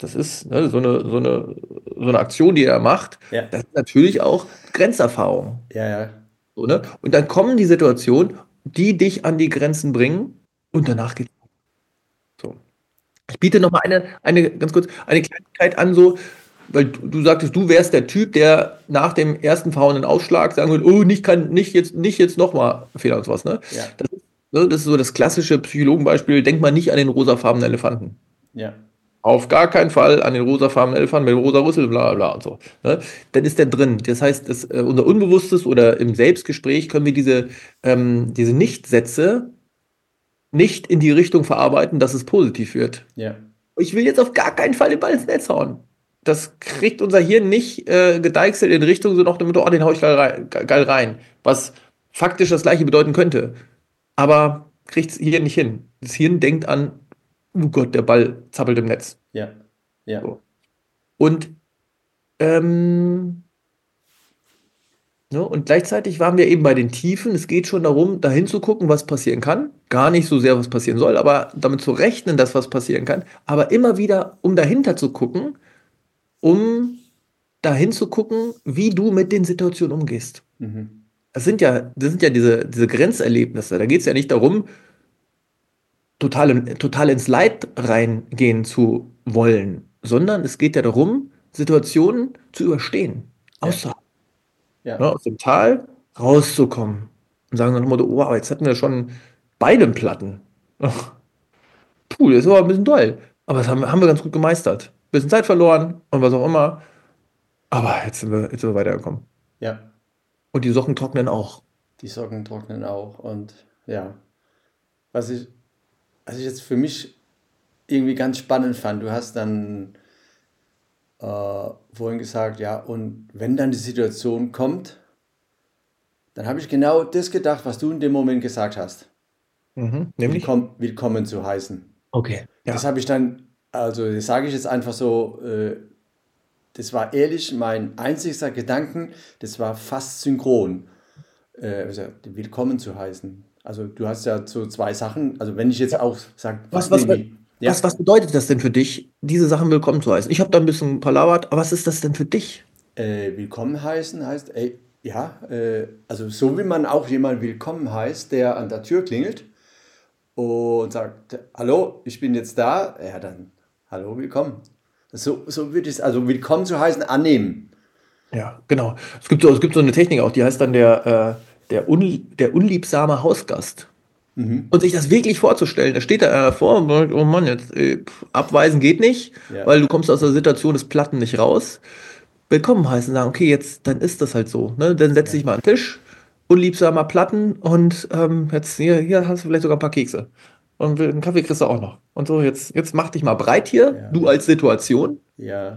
Das ist ne, so, eine, so, eine, so eine Aktion, die er macht. Ja. Das ist natürlich auch Grenzerfahrung. Ja, ja. So, ne? Und dann kommen die Situationen, die dich an die Grenzen bringen und danach geht's. So. Ich biete noch mal eine, eine, ganz kurz, eine Kleinigkeit an, so, weil du, du sagtest, du wärst der Typ, der nach dem ersten verhauenen Ausschlag sagen würde, oh, nicht, kann, nicht jetzt, nicht jetzt nochmal Fehler und sowas, ne? Ja. Das ist, ne? Das ist so das klassische Psychologenbeispiel, denk mal nicht an den rosafarbenen Elefanten. Ja. Auf gar keinen Fall an den rosafarbenen Elefanten mit dem rosa Rüssel, bla bla und so. Ne? Dann ist der drin. Das heißt, das, äh, unser Unbewusstes oder im Selbstgespräch können wir diese, ähm, diese Nicht-Sätze nicht in die Richtung verarbeiten, dass es positiv wird. Ja. Ich will jetzt auf gar keinen Fall den Ball ins Netz hauen. Das kriegt unser Hirn nicht äh, gedeichselt in Richtung so nach dem Motto, oh, den hau ich geil rein, geil rein. Was faktisch das Gleiche bedeuten könnte. Aber kriegt es hier nicht hin. Das Hirn denkt an, oh Gott, der Ball zappelt im Netz. Ja. Ja. So. Und, ähm, ne, und gleichzeitig waren wir eben bei den Tiefen. Es geht schon darum, dahin zu gucken, was passieren kann. Gar nicht so sehr, was passieren soll, aber damit zu rechnen, dass was passieren kann. Aber immer wieder, um dahinter zu gucken, um dahin zu gucken, wie du mit den Situationen umgehst. Mhm. Das sind ja, das sind ja diese, diese Grenzerlebnisse. Da geht es ja nicht darum, total, in, total ins Leid reingehen zu wollen, sondern es geht ja darum, Situationen zu überstehen. Ja. Außer, Ja. ne, aus dem Tal rauszukommen. Und sagen dann immer, wow, jetzt hatten wir schon beide Platten. Ach, puh, das ist aber ein bisschen doll. Aber das haben, wir- haben wir ganz gut gemeistert. Bisschen Zeit verloren und was auch immer. Aber jetzt sind wir, jetzt sind wir weitergekommen. Ja. Und die Socken trocknen auch. Die Socken trocknen auch. Und ja, was ich, was ich jetzt für mich irgendwie ganz spannend fand, du hast dann äh, vorhin gesagt, ja, und wenn dann die Situation kommt, dann habe ich genau das gedacht, was du in dem Moment gesagt hast. Mhm, nämlich? Willkommen, willkommen zu heißen. Okay. Ja. Das habe ich dann, also das sage ich jetzt einfach so, äh, das war ehrlich mein einzigster Gedanken, das war fast synchron, äh, also, willkommen zu heißen. Also du hast ja so zwei Sachen, also wenn ich jetzt auch sage, Was, was, was, ja, was, was bedeutet das denn für dich, diese Sachen willkommen zu heißen? Ich habe da ein bisschen palabert, aber was ist das denn für dich? äh, willkommen heißen heißt, ey, ja, äh, also so wie man auch jemanden willkommen heißt, der an der Tür klingelt und sagt, hallo, ich bin jetzt da, ja dann, hallo, willkommen. So, so würde ich es, also willkommen zu heißen, annehmen. Ja, genau. Es gibt so, es gibt so eine Technik auch, die heißt dann der, äh, der, un, der unliebsame Hausgast. Mhm. Und sich das wirklich vorzustellen, da steht da einer davor und sagt, oh Mann, jetzt äh, pf, abweisen geht nicht, Ja. weil du kommst aus der Situation des Platten nicht raus. Willkommen heißen, sagen, okay, jetzt, dann ist das halt so. Ne? Dann setz dich mal an den Tisch, unliebsamer Platten und ähm, jetzt hier, hier hast du vielleicht sogar ein paar Kekse. Und einen Kaffee kriegst du auch noch. Und so, jetzt, jetzt mach dich mal breit hier, Ja. du als Situation, Ja,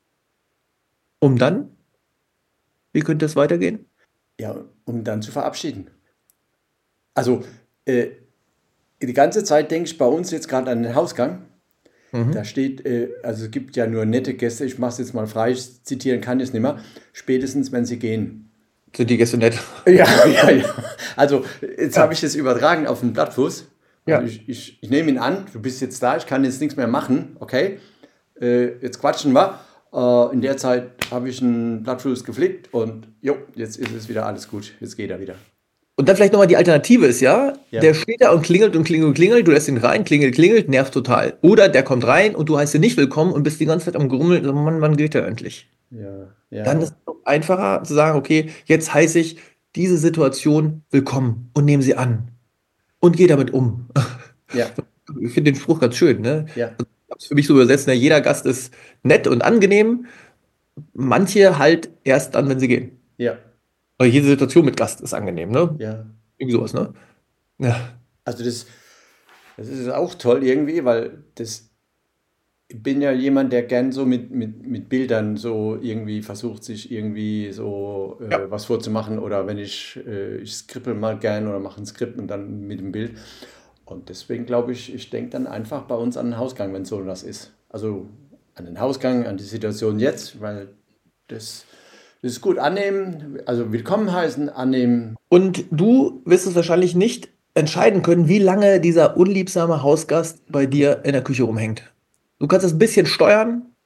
um dann, wie könnte es weitergehen? ja, um dann zu verabschieden. Also, äh, die ganze Zeit denke ich bei uns jetzt gerade an den Hausgang. Mhm. Da steht, äh, also es gibt ja nur nette Gäste, ich mache es jetzt mal frei, ich zitieren kann ich es nicht mehr, spätestens wenn sie gehen. Sind die Gäste nett? Ja, ja, ja. Also, jetzt habe ich das übertragen auf den Blattfuß. Ja. Also ich, ich, ich nehme ihn an, du bist jetzt da, ich kann jetzt nichts mehr machen, okay? Äh, jetzt quatschen wir. Äh, in der Zeit habe ich einen Blattfuß geflickt und jo, jetzt ist es wieder alles gut, jetzt geht er wieder. Und dann vielleicht nochmal die Alternative ist, ja, Ja. der steht da und klingelt und klingelt und klingelt, du lässt ihn rein, klingelt, klingelt, nervt total. Oder der kommt rein und du heißt ihn nicht willkommen und bist die ganze Zeit am Grummeln, so, Mann, wann geht der endlich? Ja, ja. Dann ist es doch einfacher zu sagen, okay, jetzt heiße ich diese Situation willkommen und nehme sie an und gehe damit um. ja, Ich finde den Spruch ganz schön, ne? ja, Ich habe es für mich so übersetzt, ne? Jeder Gast ist nett und angenehm, manche halt erst dann, wenn sie gehen. ja, Aber jede Situation mit Gast ist angenehm, ne? ja. Irgendwie sowas, ne? Ja. Also das, das ist auch toll irgendwie, weil das, ich bin ja jemand, der gern so mit, mit, mit Bildern so irgendwie versucht, sich irgendwie so äh, Ja. was vorzumachen. Oder wenn ich, äh, ich skribbel mal gern oder mache ein Skript und dann mit dem Bild. Und deswegen glaube ich, ich denke dann einfach bei uns an den Hausgang, wenn so was ist. Also an den Hausgang, an die Situation jetzt, weil das, das ist gut annehmen, also willkommen heißen, annehmen. Und du wirst es wahrscheinlich nicht entscheiden können, wie lange dieser unliebsame Hausgast bei dir in der Küche rumhängt. Du kannst es ein bisschen steuern,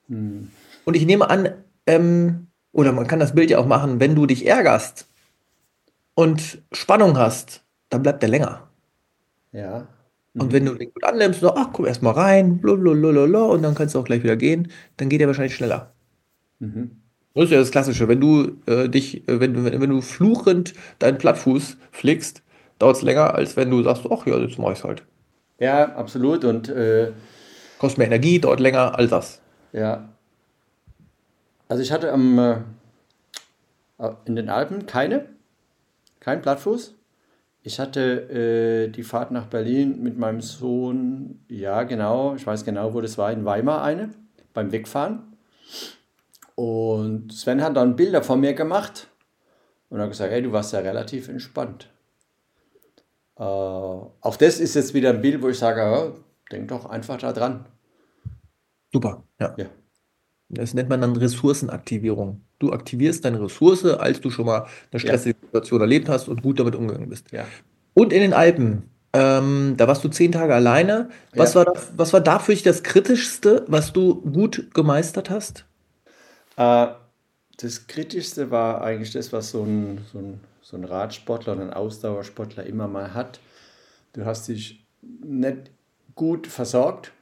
Hm. Und ich nehme an, ähm, oder man kann das Bild ja auch machen, wenn du dich ärgerst und Spannung hast, dann bleibt der länger. Ja. Mhm. Und wenn du den gut annimmst, so, ach, komm erst mal rein, blablabla, und dann kannst du auch gleich wieder gehen, dann geht er wahrscheinlich schneller. Mhm. Das ist ja das Klassische. Wenn du äh, dich, äh, wenn, wenn, wenn du fluchend deinen Plattfuß flickst, dauert es länger, als wenn du sagst, ach ja, jetzt mach ich's halt. Ja, absolut. Und äh, kostet mehr Energie, dauert länger, all das. Ja. Also ich hatte am äh, in den Alpen keine, kein Plattfuß. Ich hatte äh, die Fahrt nach Berlin mit meinem Sohn, ja genau, ich weiß genau, wo das war, in Weimar eine, beim Wegfahren. Und Sven hat dann Bilder von mir gemacht und hat gesagt, hey, du warst ja relativ entspannt. Äh, auch das ist jetzt wieder ein Bild, wo ich sage, ja, denk doch einfach da dran. Super, ja. ja. Das nennt man dann Ressourcenaktivierung. Du aktivierst deine Ressource, als du schon mal eine stressige ja. Situation erlebt hast und gut damit umgegangen bist. Ja. Und in den Alpen, ähm, da warst du zehn Tage alleine. Was, ja. war da, was war da für dich das Kritischste, was du gut gemeistert hast? Äh, das Kritischste war eigentlich das, was so ein, so ein, so ein Radsportler und ein Ausdauersportler immer mal hat. Du hast dich nicht gut versorgt.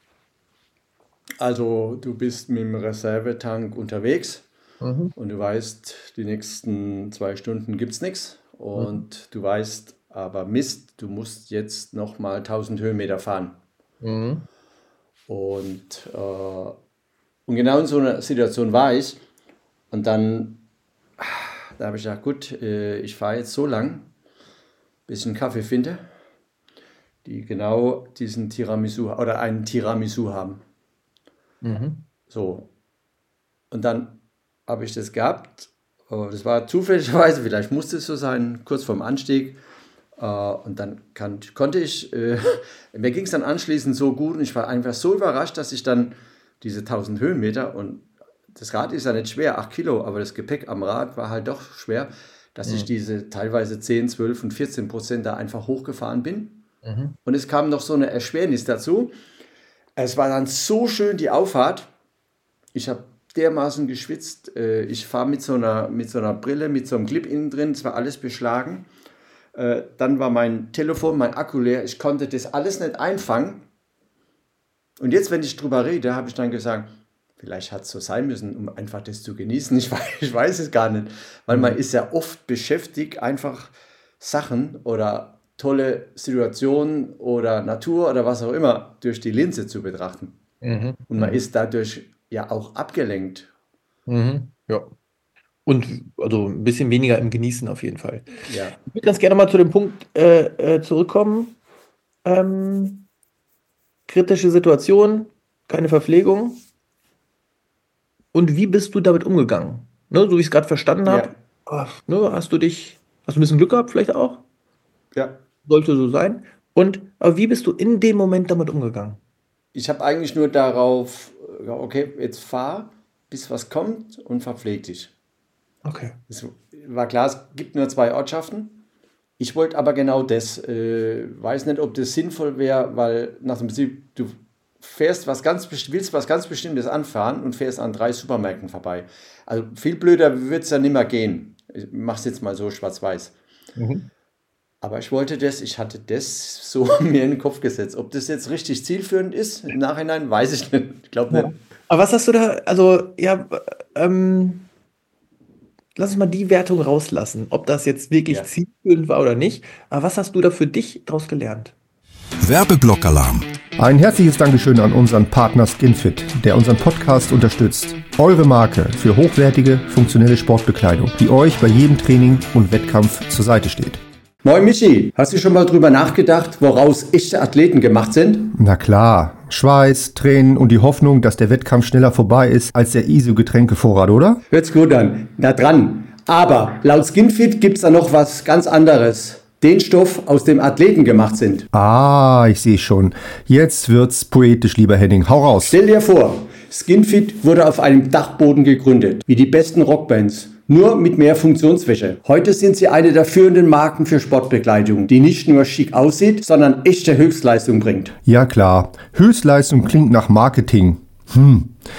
Also du bist mit dem Reservetank unterwegs mhm. und du weißt, die nächsten zwei Stunden gibt es nichts. Und mhm. du weißt, aber Mist, du musst jetzt nochmal tausend Höhenmeter fahren. Mhm. Und, äh, und genau in so einer Situation war ich. Und dann da habe ich gesagt, gut, äh, ich fahre jetzt so lang, bis ich einen Kaffee finde, die genau diesen Tiramisu oder einen Tiramisu haben. Mhm. So. Und dann habe ich das gehabt. Das war zufälligerweise, vielleicht musste es so sein, kurz vorm Anstieg. Und dann kann, konnte ich, äh, mir ging es dann anschließend so gut und ich war einfach so überrascht, dass ich dann diese tausend Höhenmeter, und das Rad ist ja nicht schwer, acht Kilo, aber das Gepäck am Rad war halt doch schwer, dass mhm. ich diese teilweise zehn, zwölf und vierzehn Prozent da einfach hochgefahren bin. Mhm. Und es kam noch so eine Erschwernis dazu. Es war dann so schön, die Auffahrt. Ich habe dermaßen geschwitzt. Ich fahre mit so einer, mit so einer Brille, mit so einem Clip innen drin. Es war alles beschlagen. Dann war mein Telefon, mein Akku leer. Ich konnte das alles nicht einfangen. Und jetzt, wenn ich drüber rede, habe ich dann gesagt, vielleicht hat es so sein müssen, um einfach das zu genießen. Ich weiß, ich weiß es gar nicht. Weil man ist ja oft beschäftigt, einfach Sachen oder tolle Situationen oder Natur oder was auch immer durch die Linse zu betrachten. Mhm. Und man ist dadurch ja auch abgelenkt. Mhm. Ja. Und also ein bisschen weniger im Genießen auf jeden Fall. Ja. Ich würde ganz gerne mal zu dem Punkt äh, äh, zurückkommen. Ähm, kritische Situation, keine Verpflegung. Und wie bist du damit umgegangen? Ne, so wie ich es gerade verstanden habe. Ja. Ne, hast du dich, hast du ein bisschen Glück gehabt vielleicht auch? Ja. Sollte so sein. Und aber wie bist du in dem Moment damit umgegangen? Ich habe eigentlich nur darauf, okay, jetzt fahr, bis was kommt und verpfleg dich. Okay. Es war klar, es gibt nur zwei Ortschaften. Ich wollte aber genau das. Äh, weiß nicht, ob das sinnvoll wäre, weil nach dem Prinzip, du fährst was ganz, willst was ganz Bestimmtes anfahren und fährst an drei Supermärkten vorbei. Also viel blöder wird es ja nicht mehr gehen. Ich mach's jetzt mal so schwarz-weiß. Mhm. Aber ich wollte das, ich hatte das so mir in den Kopf gesetzt. Ob das jetzt richtig zielführend ist, im Nachhinein, weiß ich nicht. Ich glaube nicht. Ja. Aber was hast du da, also, ja, ähm, lass uns mal die Wertung rauslassen, ob das jetzt wirklich ja. zielführend war oder nicht. Aber was hast du da für dich daraus gelernt? Werbeblockalarm. Ein herzliches Dankeschön an unseren Partner Skinfit, der unseren Podcast unterstützt. Eure Marke für hochwertige, funktionelle Sportbekleidung, die euch bei jedem Training und Wettkampf zur Seite steht. Moin Michi, hast du schon mal drüber nachgedacht, woraus echte Athleten gemacht sind? Na klar, Schweiß, Tränen und die Hoffnung, dass der Wettkampf schneller vorbei ist als der I S O-Getränkevorrat, oder? Hört's gut an, na dran. Aber laut Skinfit gibt's da noch was ganz anderes. Den Stoff, aus dem Athleten gemacht sind. Ah, ich sehe schon. Jetzt wird's poetisch, lieber Henning. Hau raus. Stell dir vor, Skinfit wurde auf einem Dachboden gegründet, wie die besten Rockbands. Nur mit mehr Funktionsfläche. Heute sind sie eine der führenden Marken für Sportbekleidung, die nicht nur schick aussieht, sondern echte Höchstleistung bringt. Ja klar, Höchstleistung klingt nach Marketing. Hm.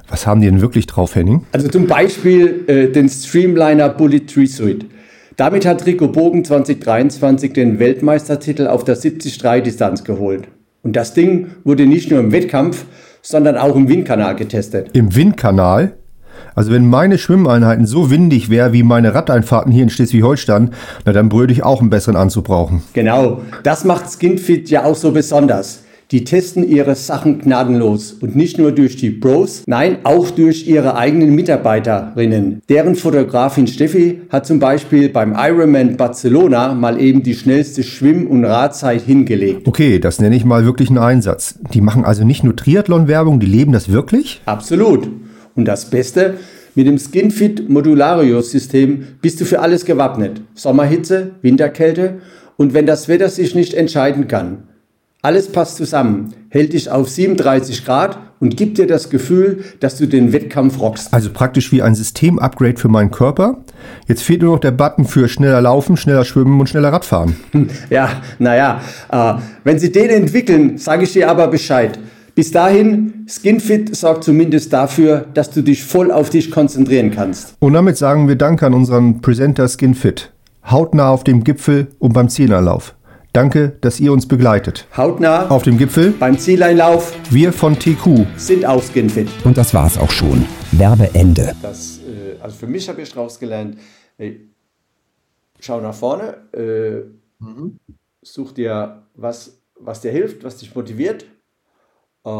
Was haben die denn wirklich drauf, Henning? Also zum Beispiel äh, den Streamliner Bullet Tree Suite. Damit hat Rico Bogen zwanzig dreiundzwanzig den Weltmeistertitel auf der siebzig Komma drei Distanz geholt. Und das Ding wurde nicht nur im Wettkampf, sondern auch im Windkanal getestet. Im Windkanal? Also wenn meine Schwimmeinheiten so windig wären wie meine Radeinfahrten hier in Schleswig-Holstein, na dann würde ich auch einen besseren Anzug brauchen. Genau, das macht Skinfit ja auch so besonders. Die testen ihre Sachen gnadenlos und nicht nur durch die Pros, nein, auch durch ihre eigenen Mitarbeiterinnen. Deren Fotografin Steffi hat zum Beispiel beim Ironman Barcelona mal eben die schnellste Schwimm- und Radzeit hingelegt. Okay, das nenne ich mal wirklich einen Einsatz. Die machen also nicht nur Triathlon-Werbung, die leben das wirklich? Absolut. Und das Beste, mit dem Skinfit Modulario-System bist du für alles gewappnet. Sommerhitze, Winterkälte und wenn das Wetter sich nicht entscheiden kann. Alles passt zusammen, hält dich auf siebenunddreißig Grad und gibt dir das Gefühl, dass du den Wettkampf rockst. Also praktisch wie ein System-Upgrade für meinen Körper. Jetzt fehlt nur noch der Button für schneller Laufen, schneller Schwimmen und schneller Radfahren. Ja, naja, äh, wenn sie den entwickeln, sage ich dir aber Bescheid. Bis dahin, Skinfit sorgt zumindest dafür, dass du dich voll auf dich konzentrieren kannst. Und damit sagen wir Danke an unseren Presenter Skinfit. Hautnah auf dem Gipfel und beim Zieleinlauf. Danke, dass ihr uns begleitet. Hautnah Auf dem Gipfel, beim Zieleinlauf wir von T Q. sind auch Skinfit. Und das war's auch schon. Werbeende. Das, äh, also für mich habe ich daraus gelernt, ey, schau nach vorne, äh, mhm. such dir was, was dir hilft, was dich motiviert. Äh,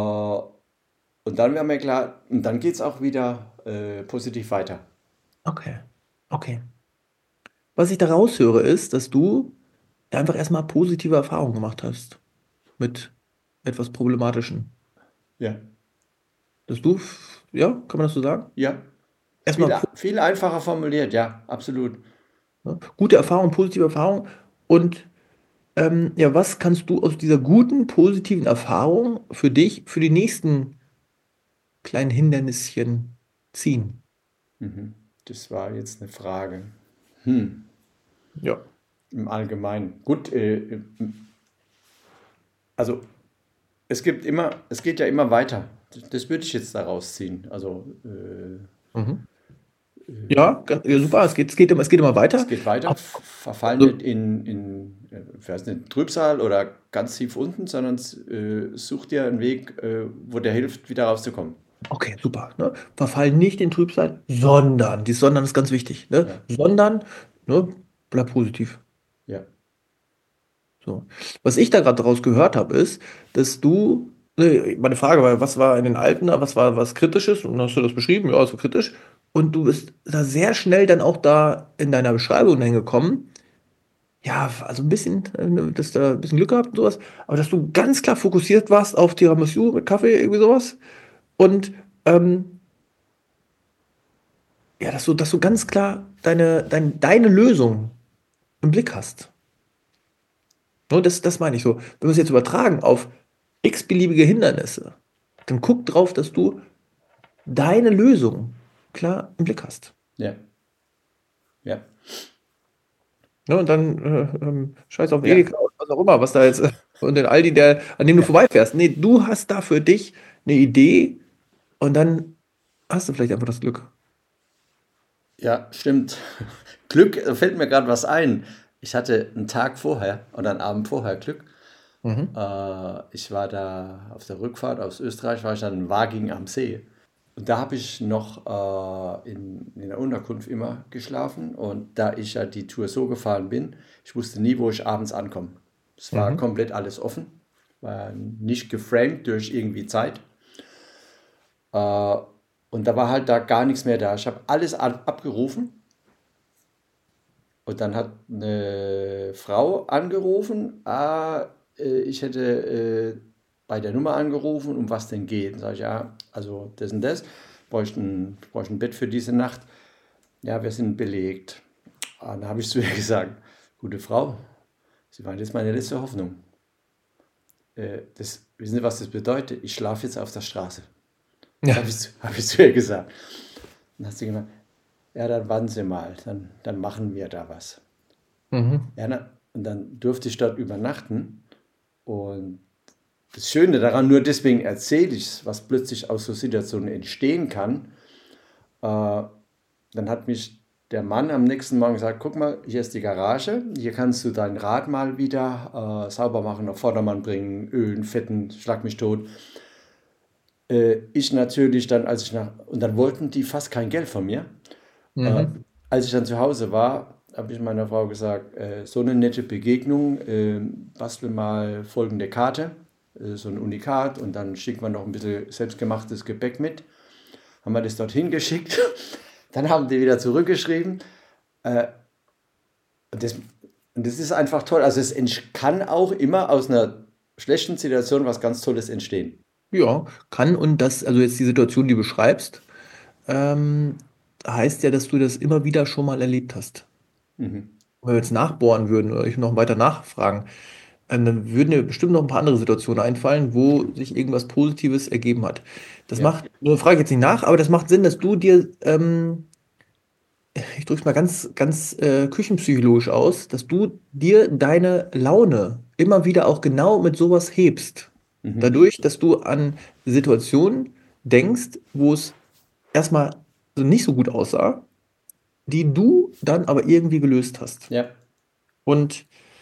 und dann wäre mir klar, und dann geht es auch wieder äh, positiv weiter. Okay, okay. Was ich da raushöre, ist, dass du einfach erstmal positive Erfahrungen gemacht hast mit etwas Problematischen. Ja. Dass du, ja, kann man das so sagen? Ja. Erstmal viel, viel einfacher formuliert, ja, absolut. Ja, gute Erfahrung, positive Erfahrung. Und ähm, ja, was kannst du aus dieser guten, positiven Erfahrung für dich, für die nächsten kleinen Hindernisschen ziehen? Mhm. Das war jetzt eine Frage. Hm. Ja. Im Allgemeinen. Gut, äh, also es gibt immer, es geht ja immer weiter. Das würde ich jetzt daraus ziehen. Also äh, mhm. äh, ja, ja, super. Es geht, es geht, es geht immer weiter. Es geht weiter. Verfall nicht in, in ich weiß nicht, Trübsal oder ganz tief unten, sondern äh, such dir einen Weg, äh, wo der hilft, wieder rauszukommen. Okay, super. Ne? Verfall nicht in Trübsal, sondern, dieses Sondern ist ganz wichtig, ne? Ja. Sondern, ne, bleib positiv. Ja. So. Was ich da gerade daraus gehört habe, ist, dass du, ne, meine Frage war, was war in den Alten, was war was Kritisches? Und dann hast du das beschrieben, ja, so kritisch. Und du bist da sehr schnell dann auch da in deiner Beschreibung hingekommen. Ja, also ein bisschen, dass du da ein bisschen Glück gehabt und sowas, aber dass du ganz klar fokussiert warst auf Tiramisu mit Kaffee, irgendwie sowas. Und ähm, ja, dass du, dass du ganz klar deine, dein, deine Lösung im Blick hast. No, das, das meine ich so. Wenn wir es jetzt übertragen auf x-beliebige Hindernisse, dann guck drauf, dass du deine Lösung klar im Blick hast. Ja. Ja. No, und dann äh, ähm, scheiß auf Edeka, ja. Was auch immer, was da jetzt, äh, und den Aldi, der, an dem du ja. vorbeifährst. Nee, du hast da für dich eine Idee und dann hast du vielleicht einfach das Glück. Ja, stimmt. Glück, da fällt mir gerade was ein. Ich hatte einen Tag vorher oder einen Abend vorher Glück. Mhm. Äh, ich war da auf der Rückfahrt aus Österreich, war ich dann in Waging am See. Und da habe ich noch äh, in, in der Unterkunft immer geschlafen. Und da ich ja die Tour so gefahren bin, ich wusste nie, wo ich abends ankomme. Es war mhm. komplett alles offen, war nicht geframed durch irgendwie Zeit. Äh, und da war halt da gar nichts mehr da. Ich habe alles ab- abgerufen. Und dann hat eine Frau angerufen, ah, ich hätte äh, bei der Nummer angerufen, um was denn geht. Dann sage ich, ja, also das und das, bräuchte ein, bräuchte ein Bett für diese Nacht. Ja, wir sind belegt. Ah, dann habe ich zu ihr gesagt, gute Frau, Sie waren jetzt meine letzte Hoffnung. Äh, das, wissen Sie, was das bedeutet? Ich schlafe jetzt auf der Straße. Das ja. habe ich, hab ich zu ihr gesagt. Dann hat sie gesagt, ja, dann warten Sie mal, dann, dann machen wir da was. Mhm. Ja, na, und dann durfte ich dort übernachten und das Schöne daran, nur deswegen erzähle ich es, was plötzlich aus so Situationen entstehen kann. Äh, dann hat mich der Mann am nächsten Morgen gesagt, guck mal, hier ist die Garage, hier kannst du dein Rad mal wieder äh, sauber machen, auf Vordermann bringen, ölen, fetten, schlag mich tot. Äh, ich natürlich dann, als ich nach, und dann wollten die fast kein Geld von mir. Mhm. Äh, als ich dann zu Hause war, habe ich meiner Frau gesagt, äh, so eine nette Begegnung, äh, bastel mal folgende Karte, äh, so ein Unikat, und dann schicken wir noch ein bisschen selbstgemachtes Gebäck mit. Haben wir das dorthin geschickt, dann haben die wieder zurückgeschrieben. Äh, und, das, und das ist einfach toll. Also es entsch- kann auch immer aus einer schlechten Situation was ganz Tolles entstehen. Ja, kann und das, also jetzt die Situation, die du beschreibst, ähm, heißt ja, dass du das immer wieder schon mal erlebt hast. Mhm. Wenn wir jetzt nachbohren würden oder ich noch weiter nachfragen, ähm, dann würden mir bestimmt noch ein paar andere Situationen einfallen, wo sich irgendwas Positives ergeben hat. Das Ja. macht, nur frage ich jetzt nicht nach, aber das macht Sinn, dass du dir, ähm, ich drücke es mal ganz, ganz äh, küchenpsychologisch aus, dass du dir deine Laune immer wieder auch genau mit sowas hebst. Mhm. Dadurch, dass du an Situationen denkst, wo es erstmal so nicht so gut aussah, die du dann aber irgendwie gelöst hast. Ja. Und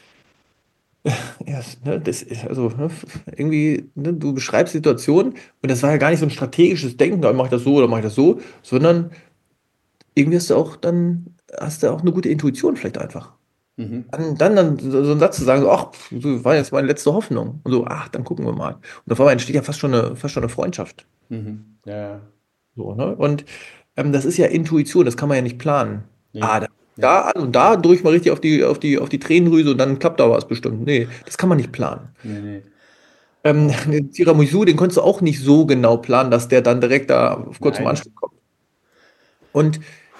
ja, ne, das ist also ne, irgendwie, ne, du beschreibst Situationen und das war ja gar nicht so ein strategisches Denken, da mache ich das so oder mache ich das so, sondern irgendwie hast du auch dann, hast du auch eine gute Intuition vielleicht einfach. Mhm. Dann, dann, dann so, so einen Satz zu sagen, so, ach, pf, so war jetzt meine letzte Hoffnung. Und so, ach, dann gucken wir mal. Und auf einmal entsteht ja fast schon eine, fast schon eine Freundschaft. Mhm. Ja, ja. So, ne? Und ähm, das ist ja Intuition, das kann man ja nicht planen. Nee. Ah, da, Ja. da an und da drücke ich mal richtig auf die, auf die, auf die Tränendrüse und dann klappt da was bestimmt. Nee, das kann man nicht planen. Nee, nee. Ähm, den Tiramisu, den konntest du auch nicht so genau planen, dass der dann direkt da auf kurz zum Nein. Anschluss kommt. Und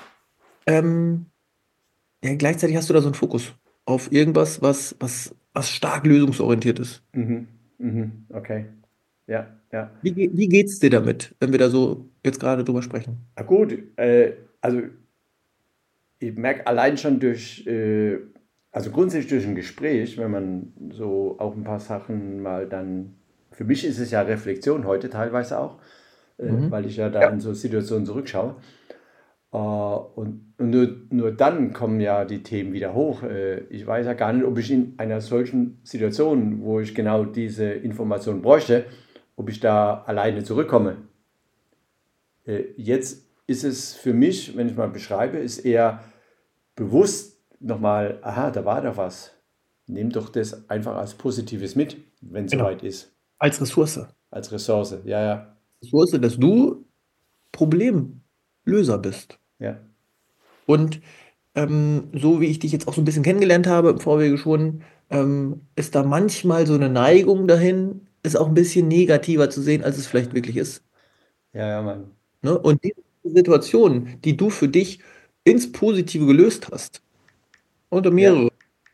ähm, ja, gleichzeitig hast du da so einen Fokus auf irgendwas, was, was, was stark lösungsorientiert ist. Mhm. Mhm. Okay. Ja, ja. Wie, ge- wie geht's dir damit, wenn wir da so jetzt gerade drüber sprechen? Na gut, äh, also ich merke allein schon durch, äh, also grundsätzlich durch ein Gespräch, wenn man so auch ein paar Sachen mal dann, für mich ist es ja Reflexion heute teilweise auch, äh, Mhm. weil ich ja da Ja. in so Situationen zurückschaue. Äh, und und nur, nur dann kommen ja die Themen wieder hoch. Äh, ich weiß ja gar nicht, ob ich in einer solchen Situation, wo ich genau diese Information bräuchte, ob ich da alleine zurückkomme. Äh, Jetzt ist es für mich, wenn ich mal beschreibe, ist eher bewusst nochmal, aha, da war doch was. Nimm doch das einfach als Positives mit, wenn es Genau. soweit ist. Als Ressource. Als Ressource. Ja, ja, Ressource, dass du Problemlöser bist. ja. Und ähm, so wie ich dich jetzt auch so ein bisschen kennengelernt habe im Vorwege schon, ähm, ist da manchmal so eine Neigung dahin, es auch ein bisschen negativer zu sehen, als es vielleicht wirklich ist. Ja, ja, Mann. Ne? Und diese Situation, die du für dich ins Positive gelöst hast, unter Ja, mehrere,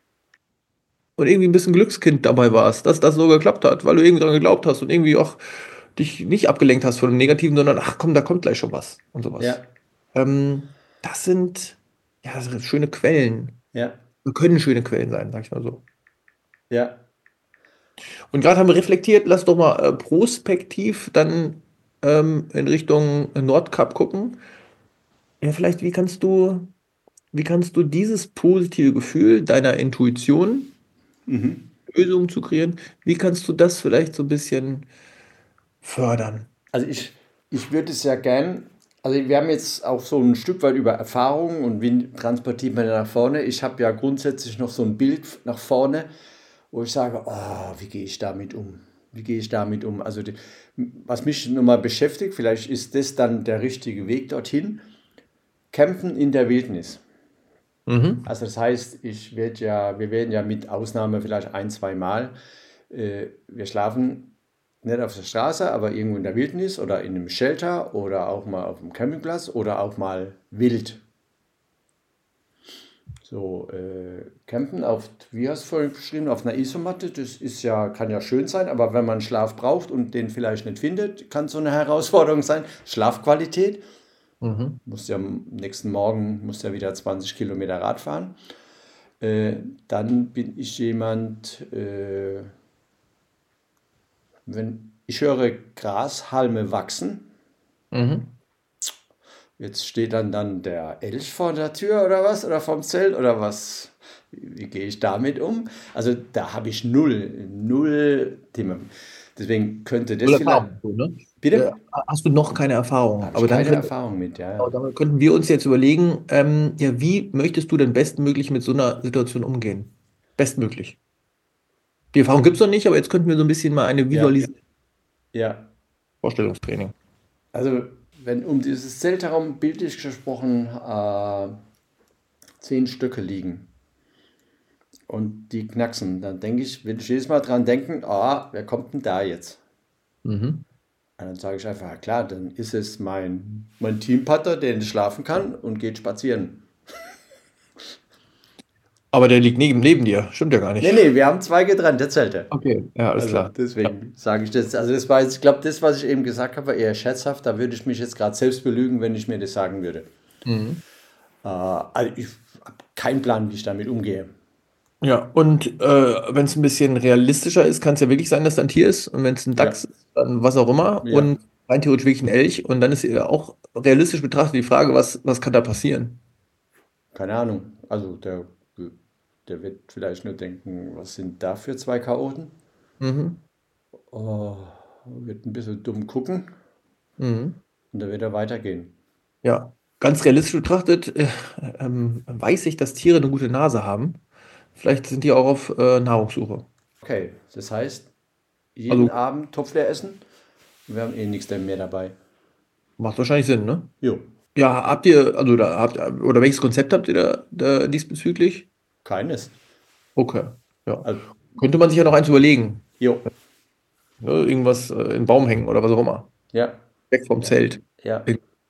und irgendwie ein bisschen Glückskind dabei warst, dass das so geklappt hat, weil du irgendwie dran geglaubt hast und irgendwie auch dich nicht abgelenkt hast von dem Negativen, sondern ach komm, da kommt gleich schon was und sowas. ja, Ähm, das sind ja so schöne Quellen. ja, Können schöne Quellen sein, sag ich mal so. ja. Und gerade haben wir reflektiert, lass doch mal äh, prospektiv dann ähm, in Richtung Nordkap gucken. Ja, vielleicht, wie kannst du, wie kannst du dieses positive Gefühl deiner Intuition, Mhm. Lösungen zu kreieren, wie kannst du das vielleicht so ein bisschen fördern? Also ich, ich würde es ja gern, also wir haben jetzt auch so ein Stück weit über Erfahrungen und wie transportiert man nach vorne. Ich habe ja grundsätzlich noch so ein Bild nach vorne, wo ich sage, oh, wie gehe ich damit um? Wie gehe ich damit um? Also die, was mich nochmal beschäftigt, vielleicht ist das dann der richtige Weg dorthin, Campen in der Wildnis. Mhm. Also das heißt, ich werde ja, wir werden ja mit Ausnahme vielleicht ein, zwei Mal, äh, wir schlafen nicht auf der Straße, aber irgendwo in der Wildnis oder in einem Shelter oder auch mal auf dem Campingplatz oder auch mal wild. So, äh, campen auf, wie hast du vorhin beschrieben, auf einer Isomatte, das ist ja, kann ja schön sein, aber wenn man Schlaf braucht und den vielleicht nicht findet, kann so eine Herausforderung sein. Schlafqualität, Mhm. muss ja am nächsten Morgen muss ja wieder zwanzig Kilometer Rad fahren. Äh, dann bin ich jemand, äh, wenn ich höre Grashalme wachsen, Mhm. jetzt steht dann dann der Elch vor der Tür oder was? Oder vom Zelt oder was? Wie, wie gehe ich damit um? Also da habe ich null, null Themen. Deswegen könnte das Null vielleicht... Erfahrung, so, ne? Bitte? Äh, hast du noch keine Erfahrung? Habe Aber ich dann keine könnte, Erfahrung mit, ja. aber ja. dann könnten wir uns jetzt überlegen, ähm, ja, wie möchtest du denn bestmöglich mit so einer Situation umgehen? Bestmöglich. Die Erfahrung gibt es noch nicht, aber jetzt könnten wir so ein bisschen mal eine Ja, Visualisierung, ja. Vorstellungstraining. Also wenn um dieses Zelt herum bildlich gesprochen äh, zehn Stöcke liegen und die knacksen, dann denke ich, will ich jedes Mal dran denken, ah, wer kommt denn da jetzt? Mhm. Und dann sage ich einfach, ja klar, dann ist es mein, mein Teampartner, der nicht schlafen kann und geht spazieren. Aber der liegt neben, neben dir, stimmt ja gar nicht. Nee, nee, wir haben zwei getrennte Zelte. Okay, ja, alles Also klar. deswegen sage ich das. Also das war jetzt, ich glaube, das, was ich eben gesagt habe, war eher scherzhaft. Da würde ich mich jetzt gerade selbst belügen, wenn ich mir das sagen würde. Mhm. Äh, also ich habe keinen Plan, wie ich damit umgehe. Ja, und äh, wenn es ein bisschen realistischer ist, kann es ja wirklich sein, dass da ein Tier ist. Und wenn es ein Dachs Ja. ist, dann was auch immer. Ja. Und rein theoretisch wirklich ein Elch. Und dann ist ja auch realistisch betrachtet die Frage, was, was kann da passieren? Keine Ahnung. Also der, der wird vielleicht nur denken, was sind da für zwei Chaoten? Mhm. Oh, wird ein bisschen dumm gucken Mhm. und dann wird er weitergehen. Ja, ganz realistisch betrachtet äh, ähm, weiß ich, dass Tiere eine gute Nase haben. Vielleicht sind die auch auf äh, Nahrungssuche. Okay, das heißt, jeden Also Abend Topf leer essen. Wir haben eh nichts mehr dabei. macht wahrscheinlich Sinn, ne? Jo, Ja, habt ihr, also da habt ihr, oder welches Konzept habt ihr da, da diesbezüglich? keines. Okay, ja. Also, Könnte man sich ja noch eins überlegen. jo, Ne? Irgendwas äh, in den Baum hängen oder was auch immer. ja, Weg vom Zelt. ja,